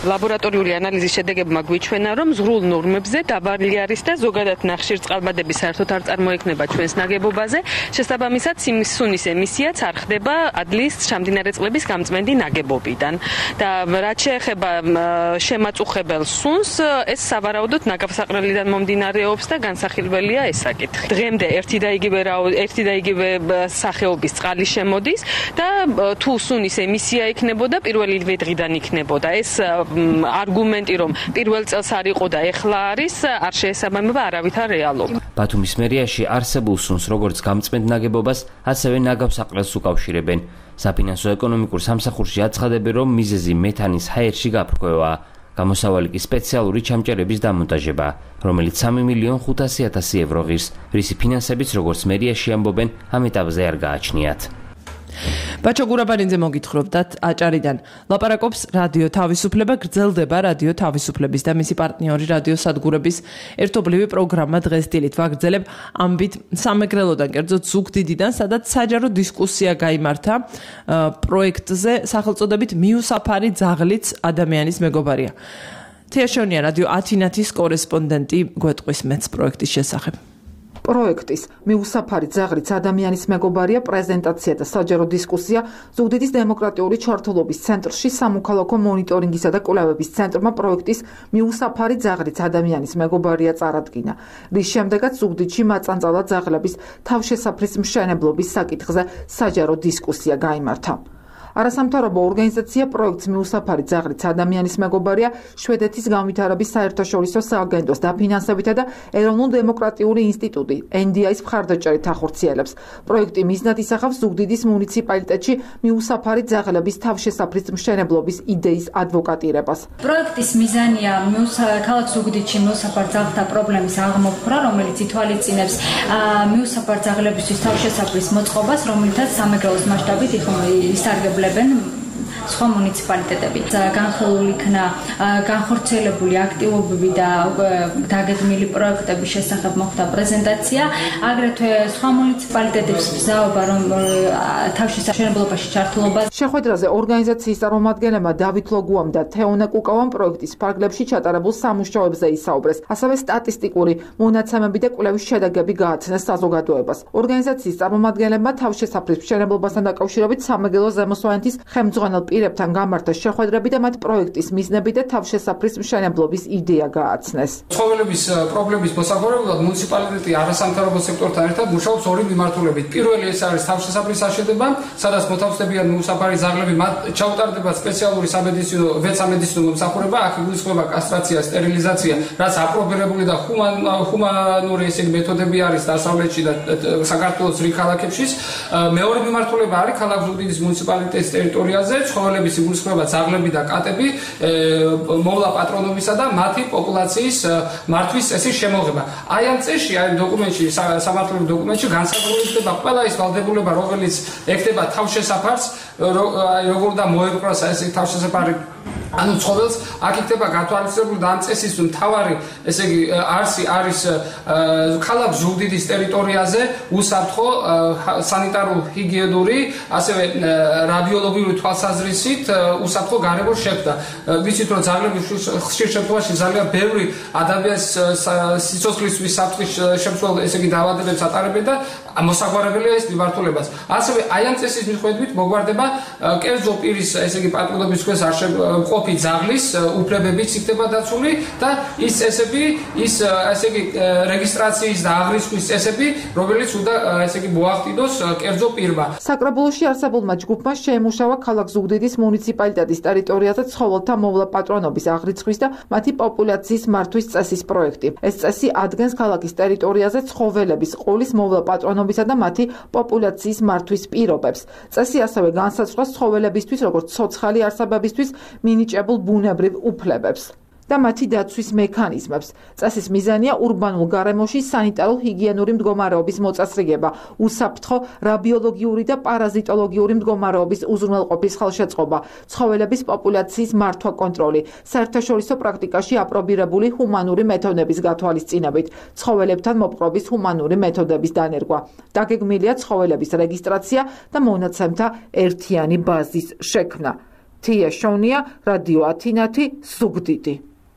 ლაბორატორიული ანალიზის შედეგებმა გვიჩვენა, რომ ზღვრულ ნორმებზე დაბალი არის და ზოგადად ნახშირწყალბადები საერთოდ არ წარმოექმნება ჩვენს ნაგებობაზე. შესაბამისად, სუნის ემისიაც არ ხდება ადლის ჩამდინარე წყლების გამწმენდი ნაგებობიდან. და რაც შეეხება შემაწუხებელ სუნს, ეს სავარაუდოდ ნაგავსაყრელიდან მომდინარეობს და განსახილველია ეს საკითხი. დღემდე ერთი და იგივე ერთი და იგივე სახეობის წყალი შემოდის და თუ სუნის ემისია იქნებოდა, პირველივე დღიდან იქნებოდა. ეს არგუმენტი, რომ პირველ წელს არ იყო და ეხლა არის, არ შეესაბამება არავითარ რეალობას. ბათუმის მერიაში არსებულ სუნს როგორც გამწმენდ ნაგებობას, ასევე ნაგავსაყრელს უკავშირებენ. საფინანსო ეკონომიკურ სამსახურში აცხადებენ, რომ მიზეზი მეთანის ჰაერში გაფრქვევაა. გამოსავალი კი სპეციალური ჩამჭერების დამონტაჟება, რომელიც სამი მილიონ ხუთასი ათასი ევრო ღირს, რისი ფინანსებიც როგორც მერიაში ამბობენ, ამ ეტაპზე არ გააჩნიათ. ბაჩო გურაბანიძე მოგითხრობდათ აჭარიდან. ლაპარაკობს რადიო თავისუფლება, გრძელდება რადიო თავისუფლების და მისი პარტნიორი რადიო სადგურების ერთობლივი პროგრამა დღეს დილით. ვაგრძელებ ამბით სამეგრელოდან, კერძოდ ზუგდიდიდან, სადაც საჯარო დისკუსია გაიმართა პროექტზე სახელწოდებით მიუსაფარი ძაღლიც ადამიანის მეგობარია. თეაშონია რადიო ათინათის კორესპონდენტი გვეტყვის მეც პროექტის შესახებ. პროექტის მიუსაფარი ძაღლიც ადამიანის მეგობარია პრეზენტაცია და საჯარო დისკუსია ზუგდიდის დემოკრატიული ჩართულობის ცენტრში სამოქალაქო მონიტორინგისა და კვლევების ცენტრმა პროექტის მიუსაფარი ძაღლიც ადამიანის მეგობარია წარადგინა. რის შემდეგაც ზუგდიდში მაწანწალა ძაღლების თავშესაფრის მშენებლობის საკითხზე საჯარო დისკუსია გაიმართა. არასამთავრობო ორგანიზაცია პროექტს მიუსაფარი ძაღლიც ადამიანის მეგობარია შვედეთის განვითარების საერთაშორისო სააგენტოს დაფინანსებითა და ეროვნულ დემოკრატიული ინსტიტუტი ენ დი აის მხარდაჭერით ახორციელებს. პროექტი მიზნად ისახავს ზუგდიდის მუნიციპალიტეტში მიუსაფარი ძაღლების თავშესაფრის მშენებლობის იდეის ადვოკატირებას. პროექტის მიზანია ქალაქ ზუგდიდში მიუსაფარ ძაღლთა პრობლემის აღმოფხვრა, რომელიც ითვალისწინებს მიუსაფარ ძაღლებისთვის თავშესაფრის მოწყობას, რომელთაც სამეგრელოს მასშტაბით ისარგებლება სხვა მუნიციპალიტეტები. განხილულ იქნა განხორციელებული აქტივობები და დაგეგმილი პროექტების შესახებ მოხდა პრეზენტაცია. აგრეთვე სხვა მუნიციპალიტეტებს ბრძაობა, რომ თავშესაფრენებლობაში ჩართულობა. შეხვედრაზე ორგანიზაციის წარმომადგენლებმა დავით ლოგუამ და თეონა კუკავამ პროექტის ფარგლებში ჩატარებულ სამუშაოებზე ისაუბრეს. ასევე სტატისტიკური მონაცემები და კვლევის შედეგები გააცნეს საზოგადოებას. ორგანიზაციის წარმომადგენლებმა თავშესაფრის მშენებლობასთან დაკავშირებით სამეგრელო ზემოსვანეთის ხელმძღვანელ პირებთან გამართა შეხვედრები და მათ პროექტის მიზნები და თავშესაფრის მშენებლობის იდეა გააცნეს. ცხოველების პრობლემის მოსაგვარებლად მუნიციპალიტეტი არასამთავრობო სექტორთან ერთად მუშაობს ორი მიმართულებით. პირველი ეს არის თავშესაფრის აშენება, სადაც მოთავსდებიან მიუსაფარი ძაღლები, მათ ჩაუტარდება სპეციალური სამედიცინო ვეცამედიცინო მომსახურება, აქ იგულისხმება კასტრაცია, სტერილიზაცია, რაც აპრობირებული და ჰუმანური ესე მეთოდები არის დასავლეთში და საქართველოს რიგ ქალაქებში. მეორე მიმართულება არის ქალაქ ზუგდიდის მუნიციპალიტეტის ტერიტორიაზე ცხოველების იგულისხმება ძაღლები და კატები, მოვლა პატრონობისა და მათი პოპულაციის მართვის წესის შემოღება. აი ამ წესში, აი დოკუმენტში, სამართლებრივ დოკუმენტში განსაზღვრება ყველა ის ვალდებულება, რომელიც ექნება თავშესაფარს, როგორ და მოერკვას ეს თავშესაფარი ანუ ცხოველს, აქ იქნება გათვალისწინებული და ამ წესის მთავარი, ესე იგი, არსი არის ქალაქ ზუგდიდის ტერიტორიაზე უსაფრთხო სანიტარულ-ჰიგიენური, ასევე რადიოლოგიური თვალსაზრისით უსაფრთხო გარემოს შექმნა. ვიცით, რომ ძაღლების ხშირ შემთხვევაში ძალიან ბევრი ადამიანის სიცოცხლისთვის საფრთხის შემცველ, ესე იგი, დაავადებებს ატარებენ და მოსაგვარებელია ეს მიმართულებას. ასევე აი ამ წესის მიხედვით მოგვარდება კერძო პირის, ესე იგი, პატრონობის ქვეშ არ მყოფი ძაღლის უფლებებიც იქნება დაცული და ის წესები, ის ესე იგი რეგისტრაციის და აღრიცხვის წესები, რომელიც უნდა ესე იგი მოახდინოს კერძო პირმა. საკრებულოში არსებულმა ჯგუფმა შეემუშავა ქალაქ ზუგდიდის მუნიციპალიტეტის ტერიტორიაზე ცხოველთა მოვლა პატრონობის აღრიცხვის და მათი პოპულაციის მართვის წესის პროექტი. ეს წესი ადგენს ქალაქის ტერიტორიაზე ცხოველების ყოლის მოვლა პატრონობისა და მათი პოპულაციის მართვის პირობებს. წესი ასევე განსაზღვრავს ცხოველებისთვის, როგორც ცოცხალი არსებებისთვის მინიჭებულ ბუნებრივ უფლებებს და მათი დაცვის მექანიზმებს. წესის მიზანია ურბანულ გარემოში სანიტარულ-ჰიგიენური მდგომარეობის მოწესრიგება, უსაფრთხო რადიოლოგიური და პარაზიტოლოგიური მდგომარეობის უზრუნველყოფის ხელშეწყობა, ცხოველების პოპულაციის მართვა კონტროლი, საერთაშორისო პრაქტიკაში აპრობირებული ჰუმანური მეთოდების გათვალისწინებით, ცხოველებთან მოპყრობის ჰუმანური მეთოდების დანერგვა. დაგეგმილია ცხოველების რეგისტრაცია და მონაცემთა ერთიანი ბაზის შექმნა. თია შონია, რადიო ათინათი, ზუგდიდი.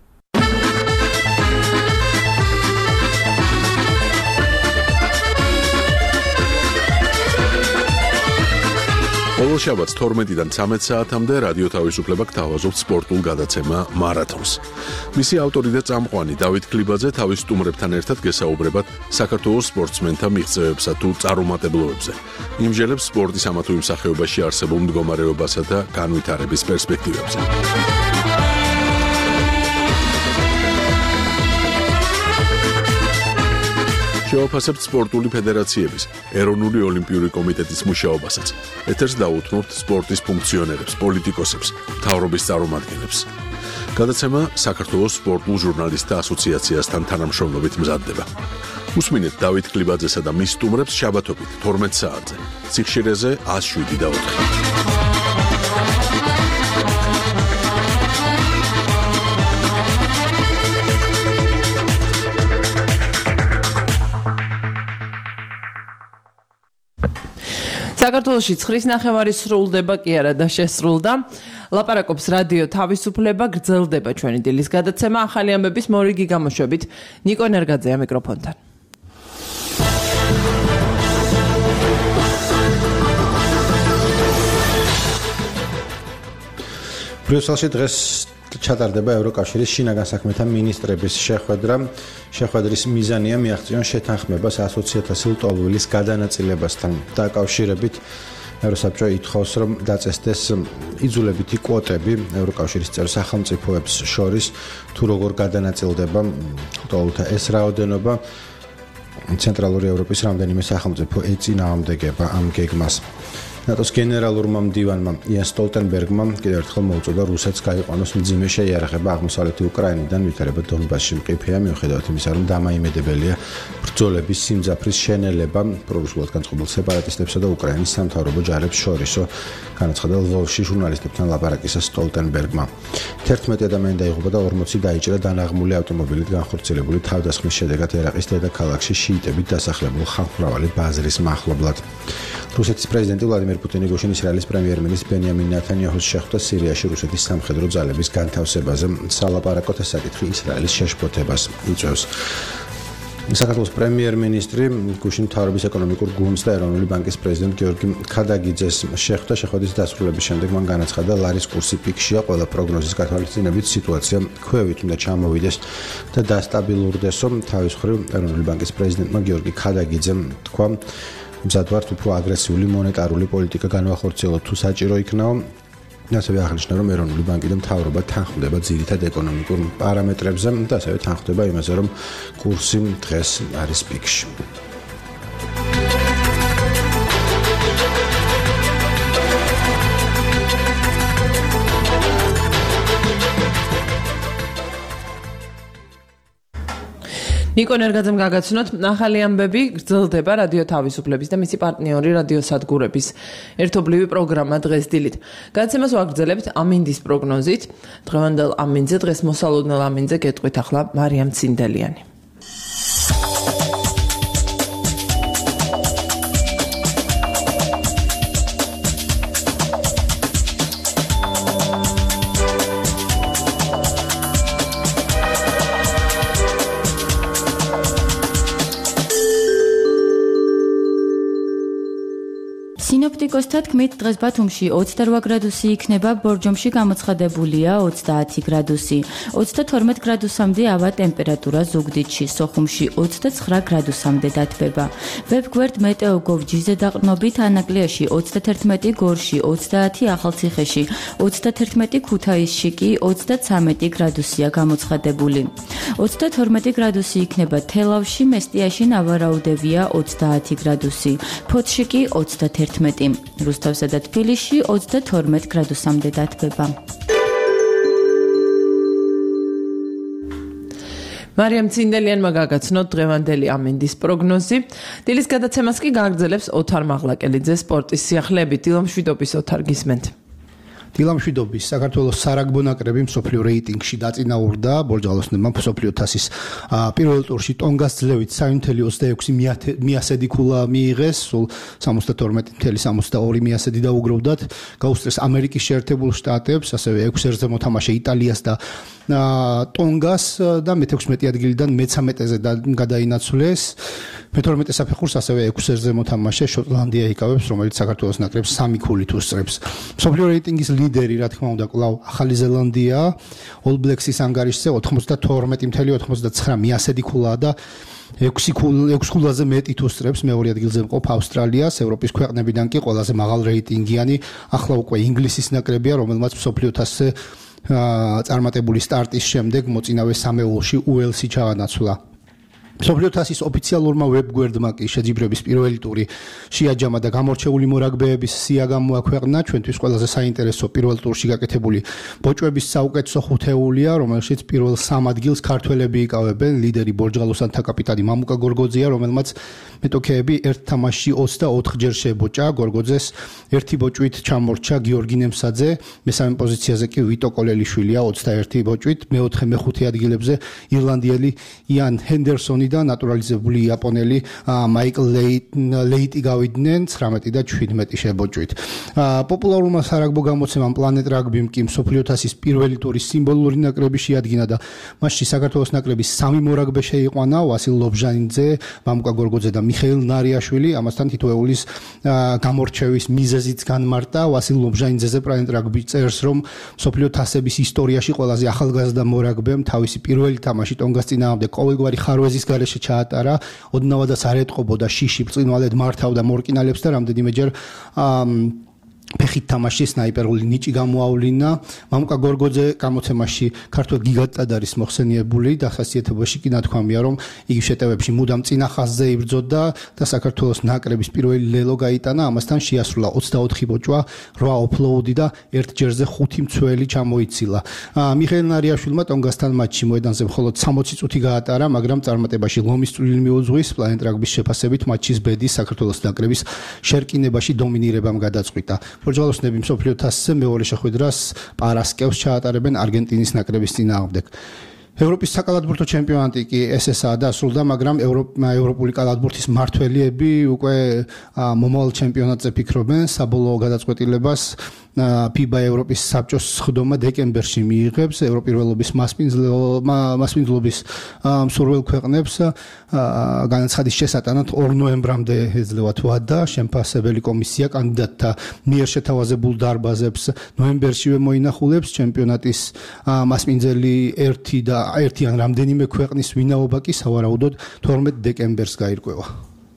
ყოველ შაბათს თორმეტიდან ცამეტ საათამდე რადიო თავისუფლება გთავაზობთ სპორტულ გადაცემა მარათონს. მისი ავტორი და წამყვანი დავით ქლიბაძე თავის სტუმრებთან ერთად გესაუბრებათ საქართველოს სპორტსმენთა მიღწევებსა თუ წარუმატებლობებზე. იმჟელებს სპორტის ამა თუ იმ სახეობაში არსებულ მდგომარეობასა და განვითარების პერსპექტივებზე. შევაფასებთ სპორტული ფედერაციების, ეროვნული ოლიმპიური კომიტეტის მუშაობასაც. ეთერს დაუთმობთ სპორტის ფუნქციონერებს, პოლიტიკოსებს, მთავრობის წარმომადგენლებს. გადაცემა საქართველოს სპორტულ ჟურნალისტთა ასოციაციასთან თანამშრომლობით მზადდება. უსმინეთ დავით ქლიბაძესა და მის სტუმრებს შაბათობით თორმეტ საათზე. სიხშირეზე ათს შვიდი და ოთხი. საქართველოში ცხრის ნახევარი სრულდება კი არა და შესრულდა. ლაპარაკობს რადიო თავისუფლება, გრძელდება ჩვენი დილის გადაცემა ახალი ამბების მორიგი გამოშვებით. ნიკო ნერგაძეა მიკროფონთან. ბრიუსელში დღეს ჩატარდება ევროკავშირის შინაგან საქმეთა მინისტრების შეხვედრა. შეხვედრის მიზანია მიაღწიონ შეთანხმებას ასოციაცითა სილტოლვილის გადანაწილებასთან დაკავშირებით. ევროსაბჭო ითხოვს, რომ დაწესდეს იძულებითი კვოტები ევროკავშირის წევრ სახელმწიფოებს შორის, თუ როგორ გადანაწილდება ლტოლვილთა ეს რაოდენობა. ცენტრალური ევროპის რამდენიმე სახელმწიფო ეწინააღმდეგება ამ გეგმას. ნატოს გენერალურმა მდივანმა იენს სტოლტენბერგმა კიდევ ერთხელ მოუწოდა რუსეთს გაიყვანოს მძიმე შეიარაღება აღმოსავლეთი უკრაინიდან, ვითარება დონბასში მყიფეა, მიუხედავად იმისა, რომ დამაიმედებელია ბრძოლების სიმძაფრის შენელება პრორუსულად განწყობილ სეპარატისტებსა და უკრაინის სამთავრობო ჯარებს შორისო, განაცხადა ლვოვში ჟურნალისტებთან ლაპარაკისას სტოლტენბერგმა. თერთმეტი ადამიანი დაიღუპა და ორმოცი დაიჭრა დანაღმული ავტომობილით განხორციელებული თავდასხმის შედეგად ერაყის დედაქალაქში შიიტებით დასახლებულ ხალხმრავალი ბაზრის მახლობლად. რუსეთის პრეზიდენტი ვლადიმერ პუტინი გუშინ ისრაელის პრემიერ-მინისტრ ბენიამინ ნეთანიაჰუს შეხვდა სირიაში რუსეთის სამხედრო ძალების განთავსებაზე. სალაპარაკოდ ეს საკითხი ისრაელის შეშფოთებას იწვევს. საქართველოს პრემიერ-მინისტრი გუშინ მთავრობის ეკონომიკურ გუნდს და ეროვნული ბანკის პრეზიდენტ გიორგი ქადაგიძეს შეხვდა. შეხვედრის დასრულების შემდეგ მან განაცხადა, ლარის კურსი პიკშია, ყველა პროგნოზის გათვალისწინებით სიტუაცია ქვევით უნდა ჩამოვიდეს და დასტაბილურდესო. თავის მხრივ ეროვნული ბანკის პრეზიდენტმა გიორგი ქადაგიძემ თქვა, მზად ვართ უფრო აგრესიული მონეტარული პოლიტიკა განვახორციელოთ თუ საჭირო იქნაო. ასევე აღნიშნა, რომ ეროვნული ბანკი და მთავრობა თანხმდება ძირითად ეკონომიკურ პარამეტრებზე და ასევე თანხმდება იმაზე, რომ კურსი დღეს არის პიკში. ნიკო ნერგაძემ გაგაცნოთ, ახალი ამბები გრძელდება რადიო თავისუფლების და მისი პარტნიორი რადიო სადგურების ერთობლივი პროგრამა დღეს დილით. გადაცემას ვაგრძელებთ ამინდის პროგნოზით. დღევანდელ ამინდზე, დღეს მოსალოდნელ ამინდზე გეტყვით ახლა მარიამ ცინდელიანი. სინოპტიკოსთა თქმით, დღეს ბათუმში ოცდარვა გრადუსი იქნება, ბორჯომში გამოცხადებულია ოცდაათი გრადუსი. ოცდათორმეტ გრადუსამდე ავა ტემპერატურა ზუგდიდში, სოხუმში ოცდაცხრა გრადუსამდე დათბება. ვებგვერდ მეტეოგოვ.ჯი ზედაყრდნობით ანაკლიაში ოცდათერთმეტი, გორში ოცდაათი, ახალციხეში ოცდათერთმეტი, ქუთაისში კი ოცდაცამეტი გრადუსია გამოცხადებული. ოცდათორმეტი გრადუსი იქნება თელავში, მესტიაში ნავარაუდევია ოცდაათი გრადუსი, ფოთში კი ოცდათერთმეტი. რუსთავსა და თბილისში ოცდათორმეტ გრადუსამდე დათბება. მარიამ ცინდელიანმა გაგაცნოთ დღევანდელი ამინდის პროგნოზი. დილის გადაცემას კი გააგრძელებს ოთარ მაღლაკელიძე სპორტის სიახლეებით. დილამშვიდობის ოთარ, გისმენთ. დილამშვიდობის საქართველოს სარაგბო ნაკრები მსოფლიო რეიტინგში დაწინაურდა ბორჯალოსნებმა მსოფლიო თასის პირველ ტურში ტონგას ძლევით სამი ათეული ოცდაექვსი მიასედი ქულა მიიღეს, სულ სამოცდათორმეტი ათეული სამოცდაორი მიასედი დაუგროვდათ, გაუსწრეს ამერიკის შეერთებულ შტატებს, ასევე ექვს ერთზე მოთამაშე იტალიას და ტონგას და მეთექვსმეტი ადგილიდან მეცამეტეზე გადაინაცვლეს. მეთორმეტე საფეხურს ასევე ექვს ერთზე მოთამაშე შოტლანდია იკავებს, რომელიც საქართველოს ნაკრებს სამი ქულით უსწრებს. მსოფლიო რეიტინგის ლიდერი, რა თქმა უნდა, კვლავ ახალი ზელანდია, All Blacks-ის ანგარიშზე ოცდათორმეტი ათეული ოცდაცხრა მიასედი ქულაა და ექვსი ქულაზე მეტით უსწრებს. მეორე ადგილზე მყოფ ავსტრალიას, ევროპის ქვეყნებიდან კი ყველაზე მაღალ რეიტინგიანი ახლა უკვე ინგლისის ნაკრებია, რომელმაც მსოფლიო თასზე წარმატებული სტარტის შემდეგ მოწინავე სამეულში უელსი ჩაანაცვლა. მსოფლიო თასის ოფიციალურმა ვებგვერდმა კი შეჯიბრების პირველი ტური შეაჯამა და გამორჩეული მორაგბეების სია გამოაქვეყნა. ჩვენთვის ყველაზე საინტერესო პირველ ტურში გაკეთებული ბოჭვების საუკეთესო ხუთეულია, რომელშიც პირველ სამ ადგილს ქართველები იკავებენ. ლიდერი ბორჯალოსანთა კაპიტანი მამუკა გორგოძეა, რომელმაც მეტოქეები ერთ თამაშში ოცდაოთხჯერ შეებოჭა. გორგოძეს ერთი ბოჭვით ჩამორჩა გიორგი ნემსაძე, მესამე პოზიციაზე კი ვიტო კოლელიშვილია ოცდაერთი ბოჭვით, მეოთხე მეხუთე ადგილებზე ირლანდიელი იან ჰენდერსონი და ნატურალიზებული იაპონელი მაიკლ ლეიტი გავიდნენ ცხრამეტი და შვიდმეტი შებოჭვით. პოპულარულმა სარაგბო გამოცემამ პლანეტ რაგბიმ კი მსოფლიო თასის პირველი ტურის სიმბოლური ნაკრები შეადგინა და მასში საქართველოს ნაკრების სამი მორაგბე შეიყვანა: ვასილ ლობჟანიძე, მამუკა გორგოძე და მიხეილ ნარიაშვილი. ამასთან თითოეულის გამორჩევის მიზეზიც განმარტა. ვასილ ლობჟანიძეზე პლანეტ რაგბი წერს, რომ მსოფლიო თასების ისტორიაში ყველაზე ახალგაზრდა მორაგბემ თავისი პირველი თამაში ტონგას წინააღმდეგ ყოველგვარი ხარვეზის გარეშე ჩაატარა, ოდნავადაც არ ეტყობოდა შიში, ბრწყინვალედ მართავდა მორკინალებს და რამდენიმეჯერ ფეხით თამაში სნაიპერული ნიჭი გამოავლინა. მამუკა გორგოძე გამოცემაში ქართულ გიგანტად არის მოხსენიებული, დახასიათებაში კი ნათქვამია, რომ იგი შეტევებში მუდამ წინა ხაზზე იბრძოდა და საქართველოს ნაკრების პირველი ლელო გაიტანა. ამასთან შეასრულა ოცდაოთხი ბოჭვა, რვა ოფლოუდი და ერთ ჯერზე ხუთი მცველი ჩამოიცილა. მიხეილ ნარიაშვილმა ტონგასთან მატჩში მოედანზე მხოლოდ სამოცი წუთი გაატარა, მაგრამ წარმატებაში ლომის წვლილი მიუძღვის. პლანეტ რაგბის შეფასებით მატჩის ბედი საქართველოს ნაკრების შერკინებაში დომინირებამ გადაწყვიტა. ბორჯალოსნები მსოფლიო თასზე მეორე შეხვედრას პარასკევს ჩაატარებენ არგენტინის ნაკრების წინააღმდეგ. ევროპის საკალათბურთო ჩემპიონატი კი ეს ესაა დასრულდა, მაგრამ ევროპული კალათბურთის მმართველიები უკვე მომავალ ჩემპიონატზე ფიქრობენ. საბოლოო გადაწყვეტილებას ფიბა ევროპის საბჭოს სხდომა დეკემბერში მიიღებს. ევროპირველობის მასპინძლობის მსურველ ქვეყნებს განაცხადის შესატანად ორ ნოემბრამდე ეძლევათ ვადა. შემფასებელი კომისია კანდიდატთა მიერ შეთავაზებულ დარბაზებს ნოემბერშივე მოინახულებს. ჩემპიონატის მასპინძელი ერთი და ერთი ან რამდენიმე ქვეყნის ვინაობა კი სავარაუდოდ თორმეტ დეკემბერს გაირკვევა.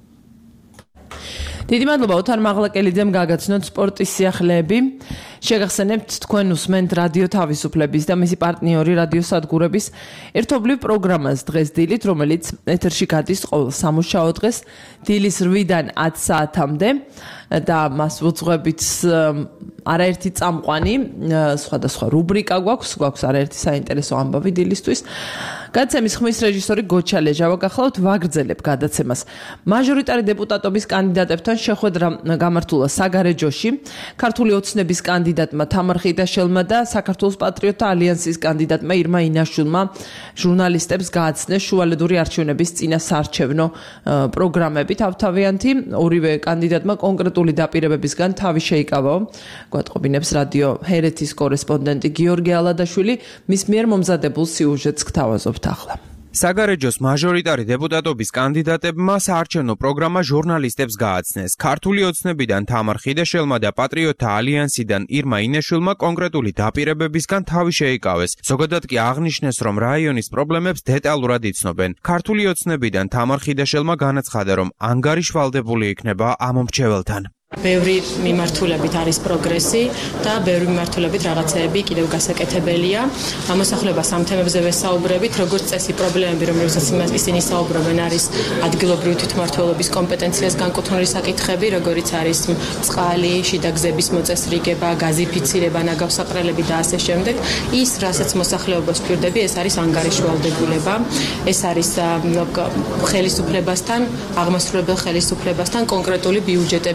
დიდი მადლობა ოთარ მაღლაკელიძემ გაგაცნოთ სპორტის სიახლეები. შეგახსენებთ თქვენ უსმენთ რადიო თავისუფლების და მისი პარტნიორი რადიო სადგურების ერთობლივ პროგრამას დღეს დილით, რომელიც ეთერში გადის ყოველ სამუშაო დღეს დილის რვიდან ათ საათამდე და მას უძღვებით არაერთი წამყვანი, სხვადასხვა რუბრიკა გვაქვს, გვაქვს არაერთი საინტერესო ამბავი დილისთვის. გადაცემის ხმის რეჟისორი გოჩა ლეჟავა, გახლავთ ვაგრძელებ გადაცემას. მაჟორიტარი დეპუტატობის კანდიდატებთან შეხვედრა გამართულა საგარეჯოში. ქართული ოცნების კანდიდატმა თამარ ხიდაშელმა და საქართველოს პატრიოტთა ალიანსის კანდიდატმა ირმა ინაშვილმა ჟურნალისტებს გააცნეს შუალედური არჩევნების წინა საარჩევნო პროგრამები. თავთავიანთი ორივე კანდიდატმა კონკრეტული დაპირებებისგან თავი შეიკავა. გვატყობინებს რადიო ჰერეთის კორესპონდენტი გიორგი ალადაშვილი, მის მიერ მომზადებულ სიუჟეტს გთავაზობთ ახლა. საგარეჯოს მაჟორიტარი დეპუტატობის კანდიდატებმა საარჩევნო პროგრამა ჟურნალისტებს გააცნეს. ქართული ოცნებიდან თამარ ხიდაშელმა და პატრიოტთა ალიანსიდან ირმა ინაშვილმა კონკრეტული დაპირებებისგან თავი შეიკავეს. ზოგადად კი აღნიშნეს, რომ რაიონის პრობლემებს დეტალურად იცნობენ. ქართული ოცნებიდან თამარ ხიდაშელმა განაცხადა, რომ ანგარიში ვალდებული იქნება ამ მრჩეველთან. ბევრი მიმართულებით არის პროგრესი და ბევრი მიმართულებით რაღაცეები კიდევ გასაკეთებელია. ამასახლება სამ თემებზე ვესაუბრებით, როგორც წესი პრობლემები, რომლებსაც ისინი საუბრობენ, არის ადგილობრივი თვითმმართველობის კომპეტენციას განკუთვნილი საკითხები, როგორიც არის წყალი, შიდა გზების მოწესრიგება, გაზიფიცირება, ნაგავსაყრელები და ასე შემდეგ. ის, რასაც მოსახლეობას ვფიქრდები, ეს არის ანგარიშვალდებულება, ეს არის ხელისუფლებასთან, აღმასრულებელ ხელისუფლებასთან კონკრეტული ბიუჯეტების ლობი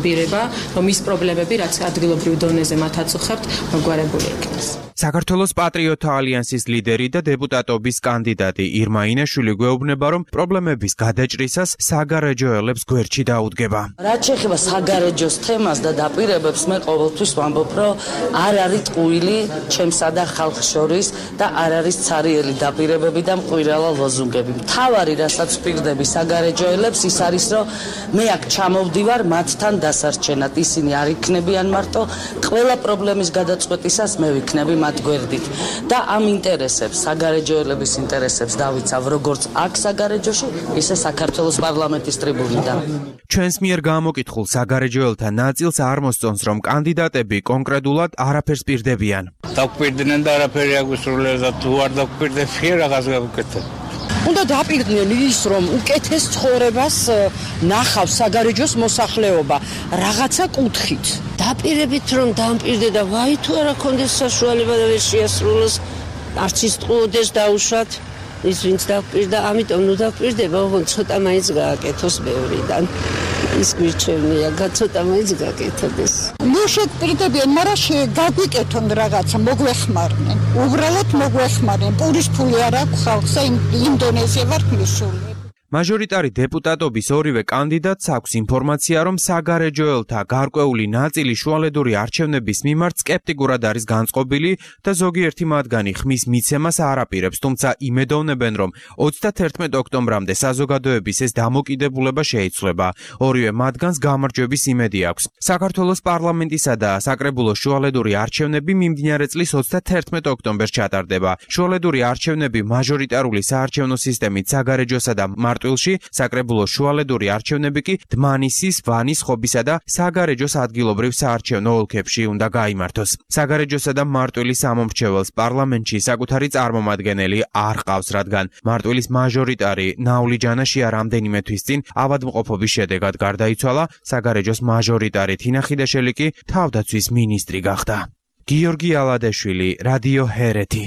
ნებირება, რომ ის პრობლემები, რაც ადგილობრივ დონეზე მათ აწუხებთ, მოგვარებული იქნეს. საქართველოს პატრიოტთა ალიანსის ლიდერი და დეპუტატობის კანდიდატი ირმა ინაშვილი გვეუბნება, რომ პრობლემების გადაჭრისას საგარეჯო ელებს გვერდში დაუდგება. რაც შეეხება საგარეჯოს თემას და დაპირებებს, მე ყოველთვის ვამბობ, რომ არ არის ტყუილი ჩემსა და ხალხს შორის და არ არის ცარიელი დაპირებები და მყვილა ლოზუნგები. მთავარი, რასაც ვპირდები საგარეჯო ელებს, ის არის, რომ მე აქ ჩამოვდივარ მათთან დასარჩენად. ისინი არ იქნებიან მარტო, ყველა პრობლემის გადაწყვეტისას მე ვიქნები მათ გვერდით და ამ ინტერესებს, საგარეჯოელების ინტერესებს დავიცავ როგორც აქ საგარეჯოში, ისე საქართველოს პარლამენტის ტრიბუნიდან. ჩვენს მიერ გამოკითხულ საგარეჯოელთა ნაწილს არ მოსწონს, რომ კანდიდატები კონკრეტულად არაფერს პირდებიან. დაგვპირდნენ და არაფერი აგვისრულეს და თუ არ დაგვპირდეთ, რაღაც გავუკეთებ. უნდა დაპირდნენ ის, რომ უკეთეს ცხოვრებას ნახავს საგარეჯოს მოსახლეობა რაღაცა კუთხით. დაპირებით რომ დამპირდე და ვაი თუ არა კონდეს საშუალება და ვერ შეასრულოს, არც ის ტყუოდეს დაუშვათ, ის ვინც დაპირდა, ამიტომ ნუ დაპირდება, ოღონდ ცოტა მაინც გააკეთოს ბევრიდან. ის გვირჩევნია, ცოტა მაინც გააკეთოდეს. ნუ შეგპირდებიან, მაგრამ გაგვიკეთონ რაღაცა, მოგვეხმარნენ. უბრალოდ მოგვეხმარნენ. პურის ფული არ აქვს ხალხს, ინდონეზია ვართ მისული. მაჟორიტარი დეპუტატობის ორივე კანდიდატს აქვს ინფორმაცია, რომ საგარეჯოელთა გარკვეული ნაწილი შუალედური არჩევნების მიმართ სკეპტიკურად არის განწყობილი და ზოგიერთი მათგანი ხმის მიცემას არ აპირებს, თუმცა იმედოვნებენ, რომ ოცდათერთმეტ ოქტომბრამდე საზოგადოების ეს დამოკიდებულება შეიცვლება. ორივე მათგანს გამარჯვების იმედი აქვს. საქართველოს პარლამენტისა და საკრებულოს შუალედური არჩევნები მიმდინარე წლის ოცდათერთმეტ ოქტომბერს ჩატარდება. შუალედური არჩევნები მაჟორიტარული საარჩევნო სისტემით საგარეჯოსა და მარტვილში, საკრებულოს შუალედური არჩევნები კი დმანისის, ვანის, ხობისა და საგარეჯოს ადგილობრივ საარჩევნო ოლქებში უნდა გაიმართოს. საგარეჯოსა და მარტვილის ამომრჩეველს პარლამენტში საკუთარი წარმომადგენელი არ ყავს, რადგან მარტვილის მაჟორიტარი ნაული ჯანაშია რამდენიმე თვის წინ ავადმყოფობის შედეგად გარდაიცვალა, საგარეჯოს მაჟორიტარი თინა ხიდაშელი კი თავდაცვის მინისტრი გახდა. გიორგი ალადეშვილი, რადიო ჰერეთი.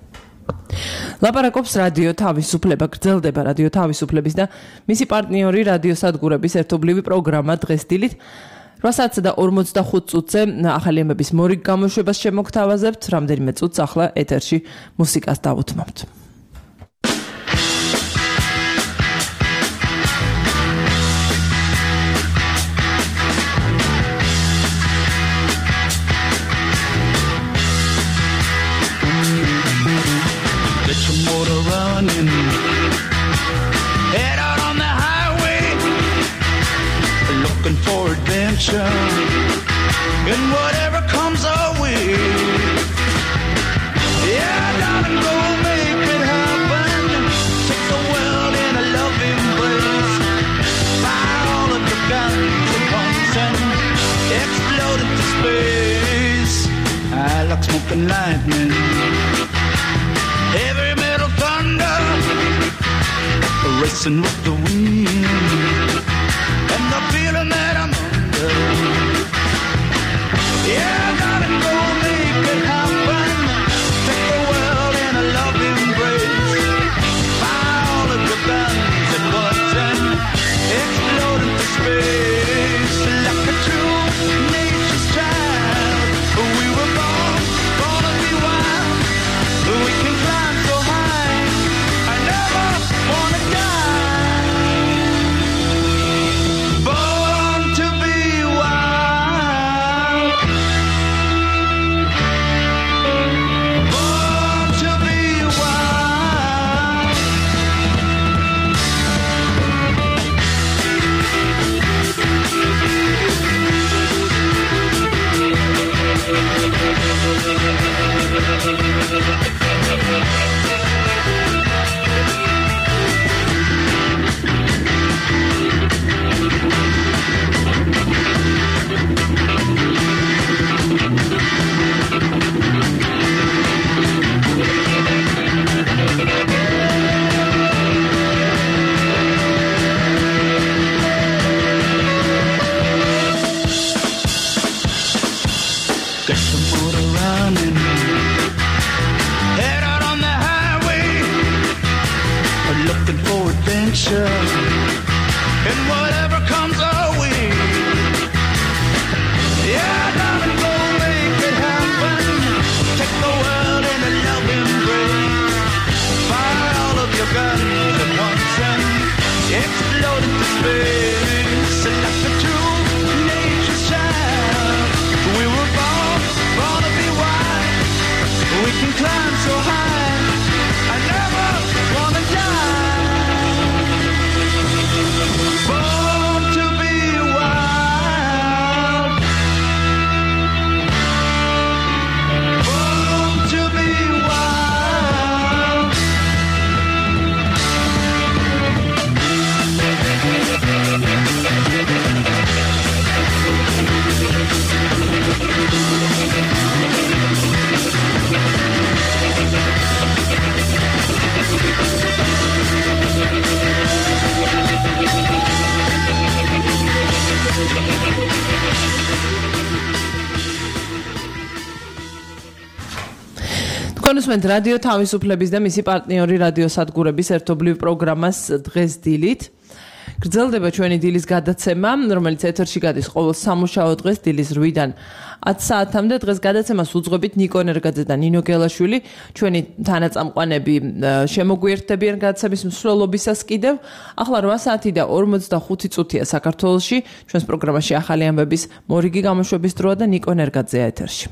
ლაპარაკობს რადიო თავისუფლება, გრძელდება რადიო თავისუფლების და მისი პარტნიორი რადიო სადგურების ერთობლივი პროგრამა დღეს დილით რვა საათსა და ორმოცდახუთ წუთზე ახალი ამბების მორიგ გამოშვებას შემოგთავაზებთ. რამდენიმე წუთს ახლა ეთერში მუსიკას დავუთმობთ. Head out on the highway, looking for adventure, and whatever comes our way. Yeah, darling, go make it happen. Take the world in a loving embrace. Fire all of the guns and pumps and explode into space. I like smoking lightning. Heavy metal thunder, racing with the wind, and the feeling that I'm under. Yeah, darling, go make it happen. Take the world in a loving embrace. Fire all of your guns and bullets and explode into space. Like a true nature's child, we were born, born to be wild. We can climb so high, I never wanna die. Born to be wild. Born to be wild. Get the motor running. Head out on the highway, looking for adventure, and whatever comes our way. მოგონუსმენთ რადიო თავისუფლების და მისი პარტნიორი რადიოსადგურების ერთობლივ პროგრამას დღეს დილით. გრძელდება ჩვენი დილის გადაცემა, რომელიც ეთერში გადის ყოველ სამუშაო დღეს დილის რვიდან ათ საათამდე. დღეს გადაცემას უძღვებით ნიკო ენერგაძე და ნინო გელაშვილი. ჩვენი თანაწამყვანები შემოგვიერთდებიან გადაცემის მსვლელობისას კიდევ. ახლა რვა საათი და ორმოცდახუთი წუთია საქართველოში. ჩვენს პროგრამაში ახალი ამბების მორიგი გამოშვების დროა და ნიკო ენერგაძეა ეთერში.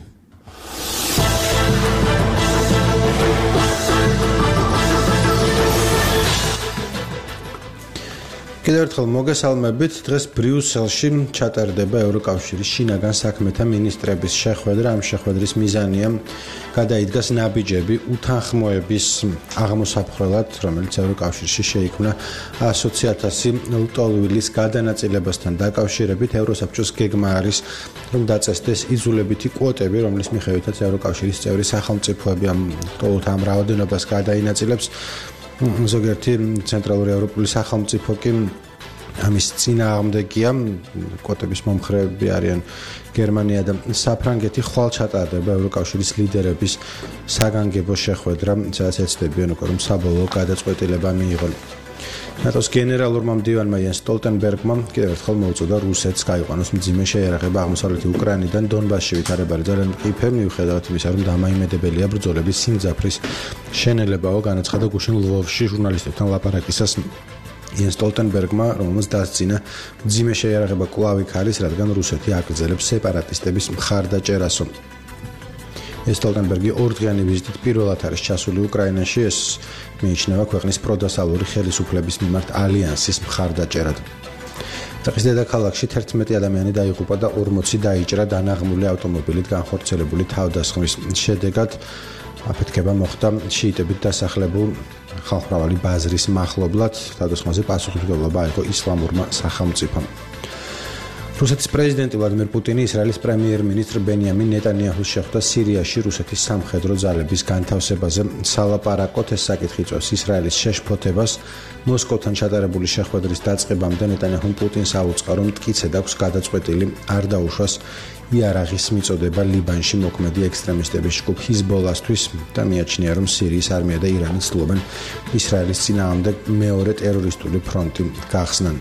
კიდევ ერთხელ მოგესალმებით. დღეს ბრიუსელში ჩატარდება ევროკავშირის შინაგან საქმეთა მინისტრების შეხვედრა. ამ შეხვედრის მიზანია გადაიდგას ნაბიჯები უთანხმოების აღმოსაფხრელად, რომელიც ევროკავშირში შეიქმნა ათი ათასი ლტოლვილის გადანაწილებასთან დაკავშირებით. ევროსაბჭოს გეგმა არის, რომ დაწესდეს იძულებითი კვოტები, რომლის მიხედვითაც ევროკავშირის წევრი სახელმწიფოები ამ ლტოლვილთა ამ რაოდენობას გადაინაწილებს. ზოგიერთი ცენტრალური ევროპული სახელმწიფო კი ამის წინააღმდეგია. კვოტების მომხრეები არიან გერმანია და საფრანგეთი. ხვალ ჩატარდება ევროკავშირის ლიდერების საგანგებო შეხვედრა, სადაც ეცდებიან უკვე რომ საბოლოო გადაწყვეტილება მიიღონ. ნატოს გენერალურმა მდივანმა იენს სტოლტენბერგმა კიდევ ერთხელ მოუწოდა რუსეთს გაიყვანოს მძიმე შეიარაღება აღმოსავლეთი უკრაინიდან დონბასში ვითარებარი ძალიან მყიფე, მიუხედავად იმისა, რომ დამაიმედებელია ბრძოლების სიმძაფრის შენელებაო. განაცხადა გუშინ ლვოვში ჟურნალისტებთან ლაპარაკისას იენს სტოლტენბერგმა, რომელმაც დასძინა მძიმე შეიარაღება კვლავ იქ არის, რადგან რუსეთი აგრძელებს სეპარატისტების მხარდაჭერასო. ეს სტოლტენბერგი ორდღიანი ვიზიტით პირველად არის ჩასული უკრაინაში. ეს მიიჩნევა ქვეყნის პროდასალური ხელისუფლების მიმართ ალიანსის მხარდაჭერად. ტყის დედაქალაქში თერთმეტი ადამიანი დაიღუპა და ორმოცი დაიჭრა დანაღმული ავტომობილით განხორციელებული თავდასხმის შედეგად. აფეთქება მოხდა შიიტებით დასახლებულ ხალხმრავალი ბაზრის მახლობლად. თავდასხმაზე პასუხისმგებლობა აიღო ისლამურმა სახელმწიფომ. რუსეთის პრეზიდენტი ვლადიმერ პუტინი ისრაელის პრემიერ-მინისტრ ბენიამინ ნეტანიაჰუს შეხვდა სირიაში რუსეთის სამხედრო ძალების განთავსებაზე სალაპარაკოთ. ეს საკითხი იწვევს ისრაელის შეშფოთებას. მოსკოვთან ჩატარებული შეხვედრის დაწყებამდე ნეტანიაჰუმ პუტინს აუწყა, რომ მტკიცედ აქვს გადაწყვეტილი არ დაუშვას იარაღის მიწოდება ლიბანში მოქმედი ექსტრემისტების ჯგუფ ჰიზბოლასთვის და მიაჩნია, რომ სირიის არმია და ირანი ცდილობენ ისრაელის წინააღმდეგ მეორე ტერორისტული ფრონტი გახსნან.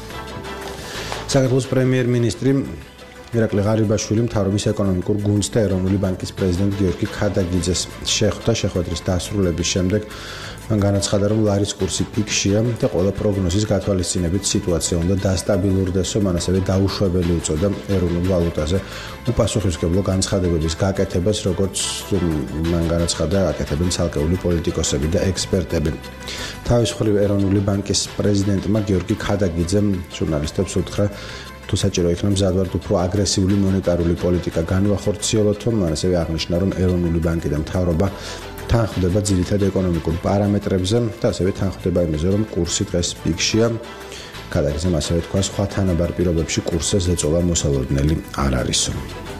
საქართველოს პრემიერ-მინისტრი ირაკლი ღარიბაშვილი მთავრობის ეკონომიკურ გუნდს და ეროვნული ბანკის პრეზიდენტ გიორგი ქადაგიძეს შეხვდა. შეხვედრის დასრულების შემდეგ მან განაცხადა, რომ ლარის კურსი პიკშია და ყველა პროგნოზის გათვალისწინებით სიტუაცია უნდა დასტაბილურდესო. მან ასევე დაუშვებელი უწოდა ეროვნულ ვალუტაზე უპასუხისმგებლო განცხადებების გაკეთებას, როგორც მან განაცხადა, აკეთებენ ცალკეული პოლიტიკოსები და ექსპერტები. თავის მხრივ ეროვნული ბანკის პრეზიდენტმა გიორგი ქადაგიძემ ჟურნალისტებს უთხრა, თუ საჭირო იქნება მზადვართ უფრო აგრესიული მონეტარული პოლიტიკა განვახორციელოთ. მან ასევე აღნიშნა, რომ ეროვნული ბანკი და მთავრობა თანხმდება ძირითად ეკონომიკურ პარამეტრებზე და ასევე თანხმდება იმაზე, რომ კურსი დღეს პიკშია. ქადაგიძემ ასევე თქვა, სხვა თანაბარ პირობებში კურსზე ზეწოლა მოსალოდნელი არ არისო.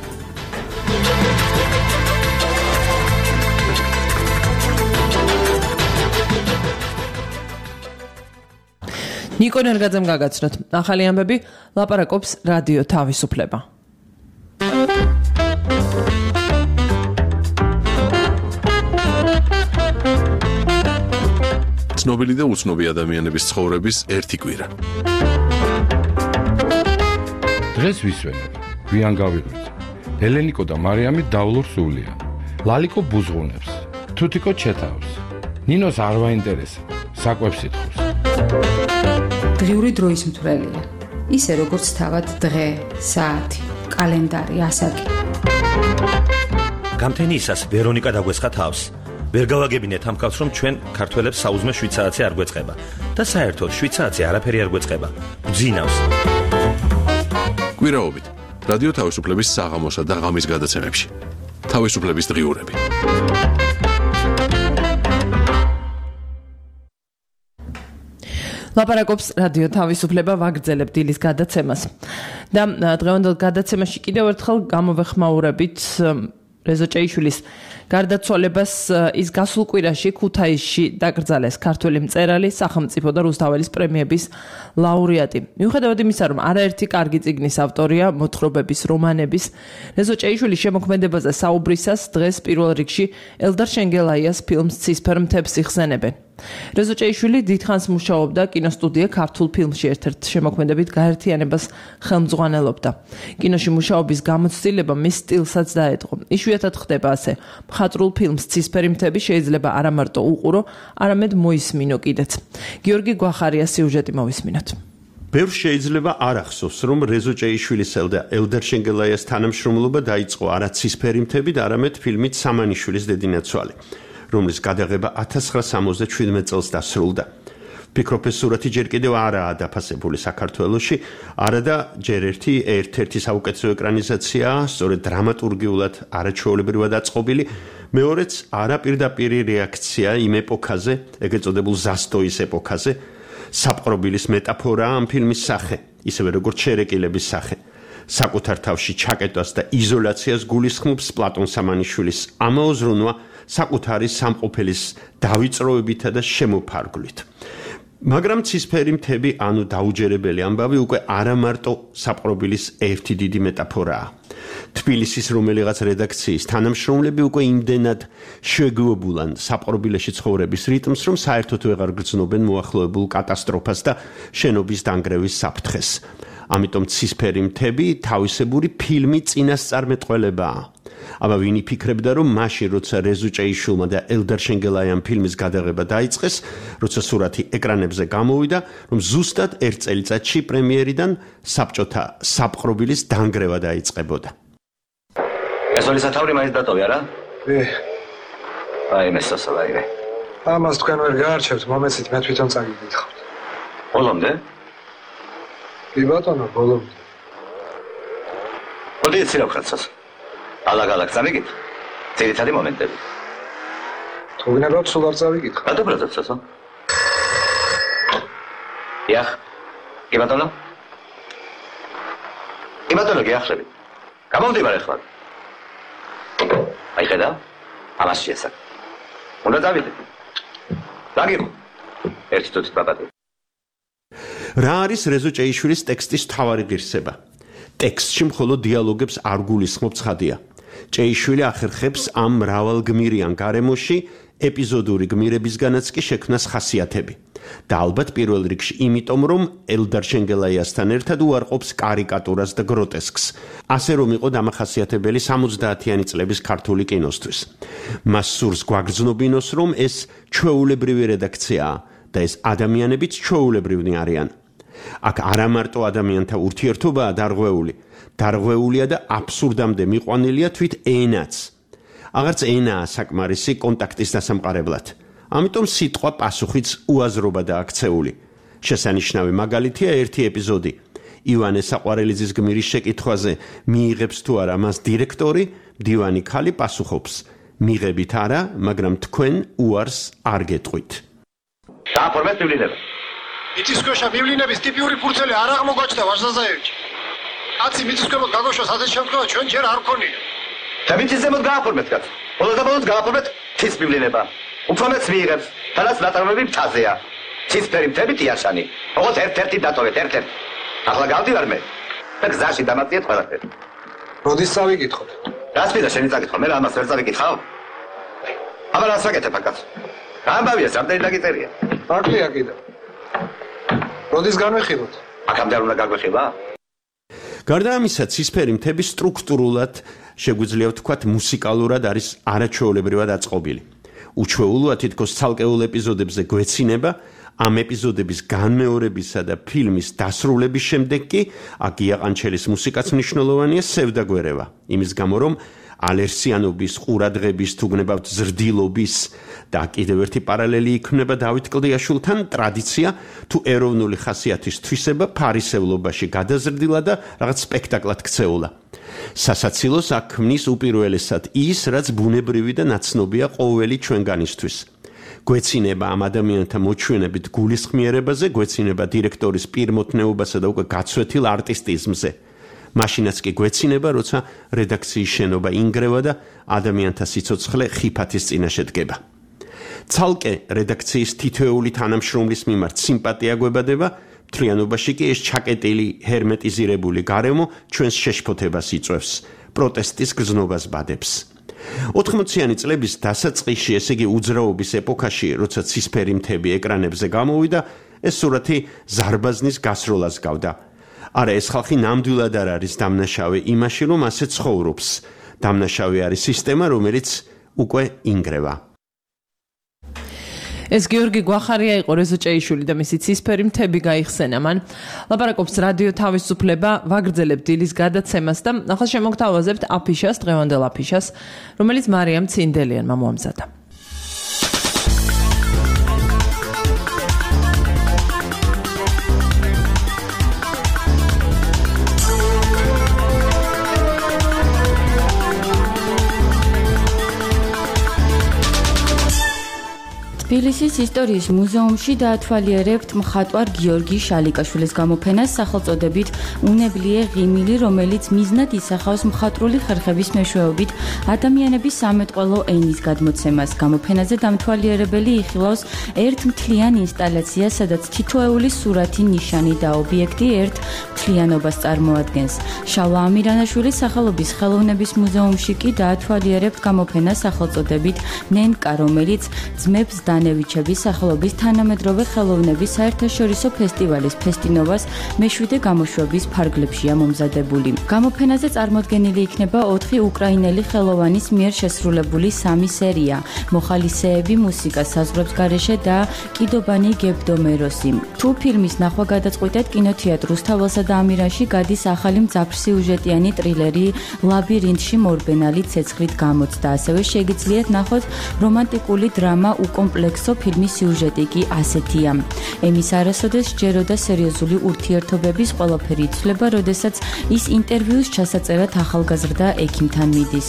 ნიკო ენერგაძემ გაგაცნოთ. ახალი ამბები ლაპარაკობს რადიო თავისუფლება. ცნობილი და უცნობი ადამიანების ცხოვრების ერთი კვირა. დღეს ვისვენებ, გვიან გავიღვიძ. ელენიკო და მარიამი დავლურ სულიან. ლალიკო ბუზღუნებს, თუთიკო ჩეთავს. ნინოს არ ვაინტერესებს, საკვებს ითხოვს. დღიური დროის მთვრელია. ისე როგორც თავად დღე, საათი, კალენდარი, ასაკი. გამთენიისას ვერონიკა დაგვესხა თავს. ვერ გავაგებინეთ ამ კაცს, რომ ჩვენ ქართველებს საუზმე შვიცარიცი არ გვეწყება და საერთოდ შვიცარიცი არაფერი არ გვეწყება. ბძინავს. კვირაობით რადიო თავისუფლების საღამოსა და ღამის გადაცემებში. თავისუფლების დღიურები. ლაპარაკობს რადიო თავისუფლება, ვაგრძელებ დილის გადაცემას. და დღევანდელ გადაცემაში კიდევ ერთხელ გამოვეხმაურებით რეზო ჭეიშვილის გარდაცვალებას ის გასულ კვირაში ქუთაისში დაკრძალეს ქართველი მწერალი, სახელმწიფო და რუსთაველის პრემიების ლაურეატი. მიუხედავად იმისა, რომ არაერთი კარგი წიგნის ავტორია, მოთხრობების, რომანების, რეზო ჭეიშვილის შემოქმედებაზე საუბრისას დღეს პირველ რიგში ელდარ შენგელაიას ფილმს ცისფერ მთებს იხსენებენ. რეზო ჭეიშვილი დიდხანს მუშაობდა კინოსტუდია ქართულ ფილმში ერთ-ერთ შემოქმედებით გაერთიანებას ხელმძღვანელობდა. კინოში მუშაობის გამოცდილება მის სტილსაც დაეთყო. იშვიათად ხდება ასე. მხატვრულ ფილმს ცისფერი მთები შეიძლება არა მარტო უყურო, არამედ მოისმინო კიდეც. გიორგი გვახარიას სიუჟეტი მოვისმინოთ. ბევრს შეიძლება არ ახსოვს, რომ რეზო ჭეიშვილისა და ელდარ შენგელაიას თანამშრომლობა დაიწყო არა ცისფერი მთებით, არამედ ფილმით სამანიშვილის დედინაცვალი, რომლის გადაღება ათას ცხრაას სამოცდაშვიდმეტ წელს დასრულდა. ფიქრობ, ეს სურათი ჯერ კიდევ არაა დაფასებული საქართველოში, არა და ჯერ ერთი ერთ-ერთი საუკეთესო ეკრანიზაციაა, სწორედ დრამატურგიულად არაჩვეულებრივად აწყობილი, მეორეც არაპირდაპირი რეაქცია იმ ეპოქაზე, ეგრეთ წოდებულ ზასტოის ეპოქაზე, საპყრობილის მეტაფორაა ამ ფილმის სახე, ისევე როგორც შერეკილების სახე. საკუთარ თავში ჩაკეტვას და იზოლაციას გულისხმობს პლატონ სამანიშვილის ამაოზრუნვა საკუთარი სამყოფელის დავიწროებითა და შემოფარგლით. მაგრამ ცისფერი მთები, ანუ დაუჯერებელი ამბავი უკვე არა მარტო საპყრობილის ერთი დიდი მეტაფორაა. თბილისის რომელიღაც რედაქციის თანამშრომლები უკვე იმდენად შეგუებულან საპყრობილეში ცხოვრების რიტმს, რომ საერთოდ ვეღარ გრძნობენ მოახლოებულ კატასტროფას და შენობის დანგრევის საფრთხეს. ამიტომ ცისფერი მთები თავისებური ფილმი წინასწარმეტყველებაა. აბა ვინ იფიქრებდა, რომ მაშინ როცა რეზო ჭეიშვილმა და ელდარ შენგელაიამ ფილმის გადაღება დაიწყეს, როცა სურათი ეკრანებზე გამოვიდა, რომ ზუსტად ერთ წელიწადში პრემიერიდან საბჭოთა საპყრობილის დანგრევა დაიწყებოდა. ეს ორი სათაური მაინც დატოვე, არა? კი. აი, მესასალაირე. ამას თქვენ ვერ გაარჩევთ, მომეცით, მე თვითონ წაგიგითხავთ. ბოლომდე? კი ბატონო, ბოლომდე. მოდი ეცილავ ხაცას. ალაგ-ალაგ წავიგით. ძირითადი მომენტები. თუ გნებავთ, სულ არ წავიგითხავ. გადაბრაზოთ სასო. იახ. კი ბატონო? კი ბატონო, გიახშები. გამომდივარ ახლა. აი ხედავ? ამას შეესაკ. უნდა დავიდე. დაგიღო. ერთი წუთით ბაბატი. რა არის რეზო ჭეიშვილის ტექსტის მთავარი ღირსება? ტექსტში მხოლოდ დიალოგებს არ გულისხმობ ცხადია. ჭეიშვილი ახერხებს ამ მრავალგმირიან გარემოში ეპიზოდური გმირებისგანაც კი შექმნას ხასიათები. და ალბათ პირველ რიგში იმიტომ, რომ ელდარ შენგელაიასთან ერთად უარყოფს კარიკატურას და გროტესკს, ასე რომ იყო დამახასიათებელი სამოცდაათიანი წლების ქართული კინოსთვის. მას სურს გვაგრძნობინოს, რომ ეს ჩვეულებრივი რედაქციაა და ეს ადამიანებიც ჩვეულებრივნი არიან. აქ არა მარტო ადამიანთა ურთიერთობაა დარღვეული, დარღვეულია და აბსურდამდე მიყვანილია თვით ენაც. აღარც ენაა საკმარისი კონტაქტის დასამყარებლად. ამიტომ სიტყვა პასუხიც უაზრობადა აქცეული. შესანიშნავი მაგალითია ერთი ეპიზოდი. ივანე საყვარელიძის გმირის შეკითხვაზე მიიღებს თუ არა მას დირექტორი, მდივანი ქალი პასუხობს: მიღებით არა, მაგრამ თქვენ უარს არ გეტყვით. დააფორმეთ მივლინება. მიწისქვეშა მივლინების ტიპიური ფურცელი არ აღმოგვაჩნდა ვაჟზაზაევიჩი. კაცი მიწისქვემოთ გაგოშვას ასეთ შემთხვევა ჩვენ ჯერ არ გქონია. და მიწის ზემოთ გააფორმეთ კაც. ბოლოს და ბოლოს გააფორმეთ თის მივლინება. უფრო მეც მიიღებს, თანაც ნატარობები მთაზეა. ცისფერი მთები ტიაშანი. ოღონდ ერთ-ერთი დატოვეთ, ერთ-ერთ. ახლა გავდივარ მე. და გზაში დამატიეთ ყველაფერი. როდის წავიკითხოთ? რას მინდა შენი წაკითხვა? მე რა ამას ვერ წავიკითხავ? აბა რას ვაკეთებ კაც? ამბავია, რამდენი დაგიწერია? აკლია კიდე. როდის განვიხილოთ? აქამდე არ უნდა გაგვეხილა? გარდა ამისა, ცისფერი მთები სტრუქტურულად, შეგვიძლია ვთქვათ, მუსიკალურად არის არაჩვეულებრივად აწყობილი. უჩვეულოა თითქოს ცალკეულ ეპიზოდებზე გვეცინება, ამ ეპიზოდების განმეორებისა და ფილმის დასრულების შემდეგ კი აქ გიაყანჩელის მუსიკაც მნიშვნელოვანია სევდაგვერევა. იმის გამო, რომ ალერსიანობის, ყურადღების, თუ გნებავთ ზრდილობის და კიდევ ერთი პარალელი იქმნება დავით კლდიაშვილთან ტრადიცია თუ ეროვნული ხასიათის თვისება ფარისევლობაში გადაზრდილა და რაღაც სპექტაკლად ქცეულა. სასაცილოს აქ ქმნის უპირველესად ის, რაც ბუნებრივი და ნაცნობია ყოველი ჩვენგანისთვის. გვეცინება ამ ადამიანთა მოჩვენებით გულისხმიერებაზე, გვეცინება დირექტორის პირმოთნეობასა და უკვე გაცვეთილ არტისტიზმზე. მაშინაც კი გვეცინება, როცა რედაქციის შენობა ინგრევა და ადამიანთა სიცოცხლე ხიფათის წინაშე დგება. ცალკე რედაქციის თითოეული თანამშრომლის მიმართ სიმპათია გვებადება, მთლიანობაში კი ეს ჩაკეტილი ჰერმეტიზირებული გარემო ჩვენს შეშფოთებას იწვევს, პროტესტის გრძნობას ბადებს. ოთხმოციანი წლების დასაწყისში, ესე იგი უძრაობის ეპოქაში, როცა ცისფერი მთები ეკრანებზე გამოვიდა, ეს სურათი ზარბაზნის გასროლას გავდა. არა, ეს ხალხი ნამდვილად არ არის დამნაშავე იმაში, რომ ასე ცხოვრობს. დამნაშავე არის სისტემა, რომელიც უკვე ინგრევა. ეს გიორგი გვახარია იყო, რეზო ჭეიშვილი და მისი ცისფერი მთები გაიხსენა მან. ლაპარაკობს რადიო თავისუფლება, ვაგრძელებთ დილის გადაცემას და ახლა შემოგთავაზებთ აფიშას, დღევანდელ აფიშას, რომელიც მარიამ ცინდელიანმა მოამზადა. თბილისის ისტორიის მუზეუმში დაათვალიერებთ მხატვარ გიორგი შალიკაშვილის გამოფენას სახელწოდებით უნებლიე ღიმილი, რომელიც მიზნად ისახავს მხატვრული ხერხების მეშვეობით ადამიანების სამეტყველო ენის გადმოცემას. გამოფენაზე დამთვალიერებელი იხილავს ერთ მთლიან ინსტალაციას, სადაც თითოეული სურათი, ნიშანი და ობიექტი ერთ მთლიანობას წარმოადგენს. შალვა ამირანაშვილის სახელობის ხელოვნების მუზეუმში კი დაათვალიერებთ გამოფენას სახელწოდებით ნენკა, რომელიც ძმებს ნევიჩების სახელობის თანამედროვე ხელოვნების საერთაშორისო ფესტივალის ფესტინოვას მეშვიდე გამოშვების ფარგლებშია მომზადებული. გამოფენაზე წარმოდგენილი იქნება ოთხი უკრაინელი ხელოვანის მიერ შესრულებული სამი სერია: მოხალისეები, მუსიკა საზღვრებს გარეშე და კიდობანი გებდომეროსი. თუ ფილმის ნახვა გადაწყვიტეთ, კინოთეატრ რუსთაველსა და ამირანში გადის ახალი მძაფრსიუჟეტიანი ტრილერი ლაბირინთში მორბენალი ცეცხლით გამოცდა. ასევე შეგიძლიათ ნახოთ რომანტიკული დრამა უკომპლექტო ფილმის სიუჟეტი კი ასეთია. ემის არასოდეს სჯეროდა სერიოზული ურთიერთობების ყველაფერი იცვლება, როდესაც ის ინტერვიუს ჩასაწერად ახალგაზრდა ექიმთან მიდის.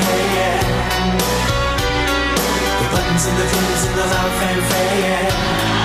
in the dreams in the love fanfare.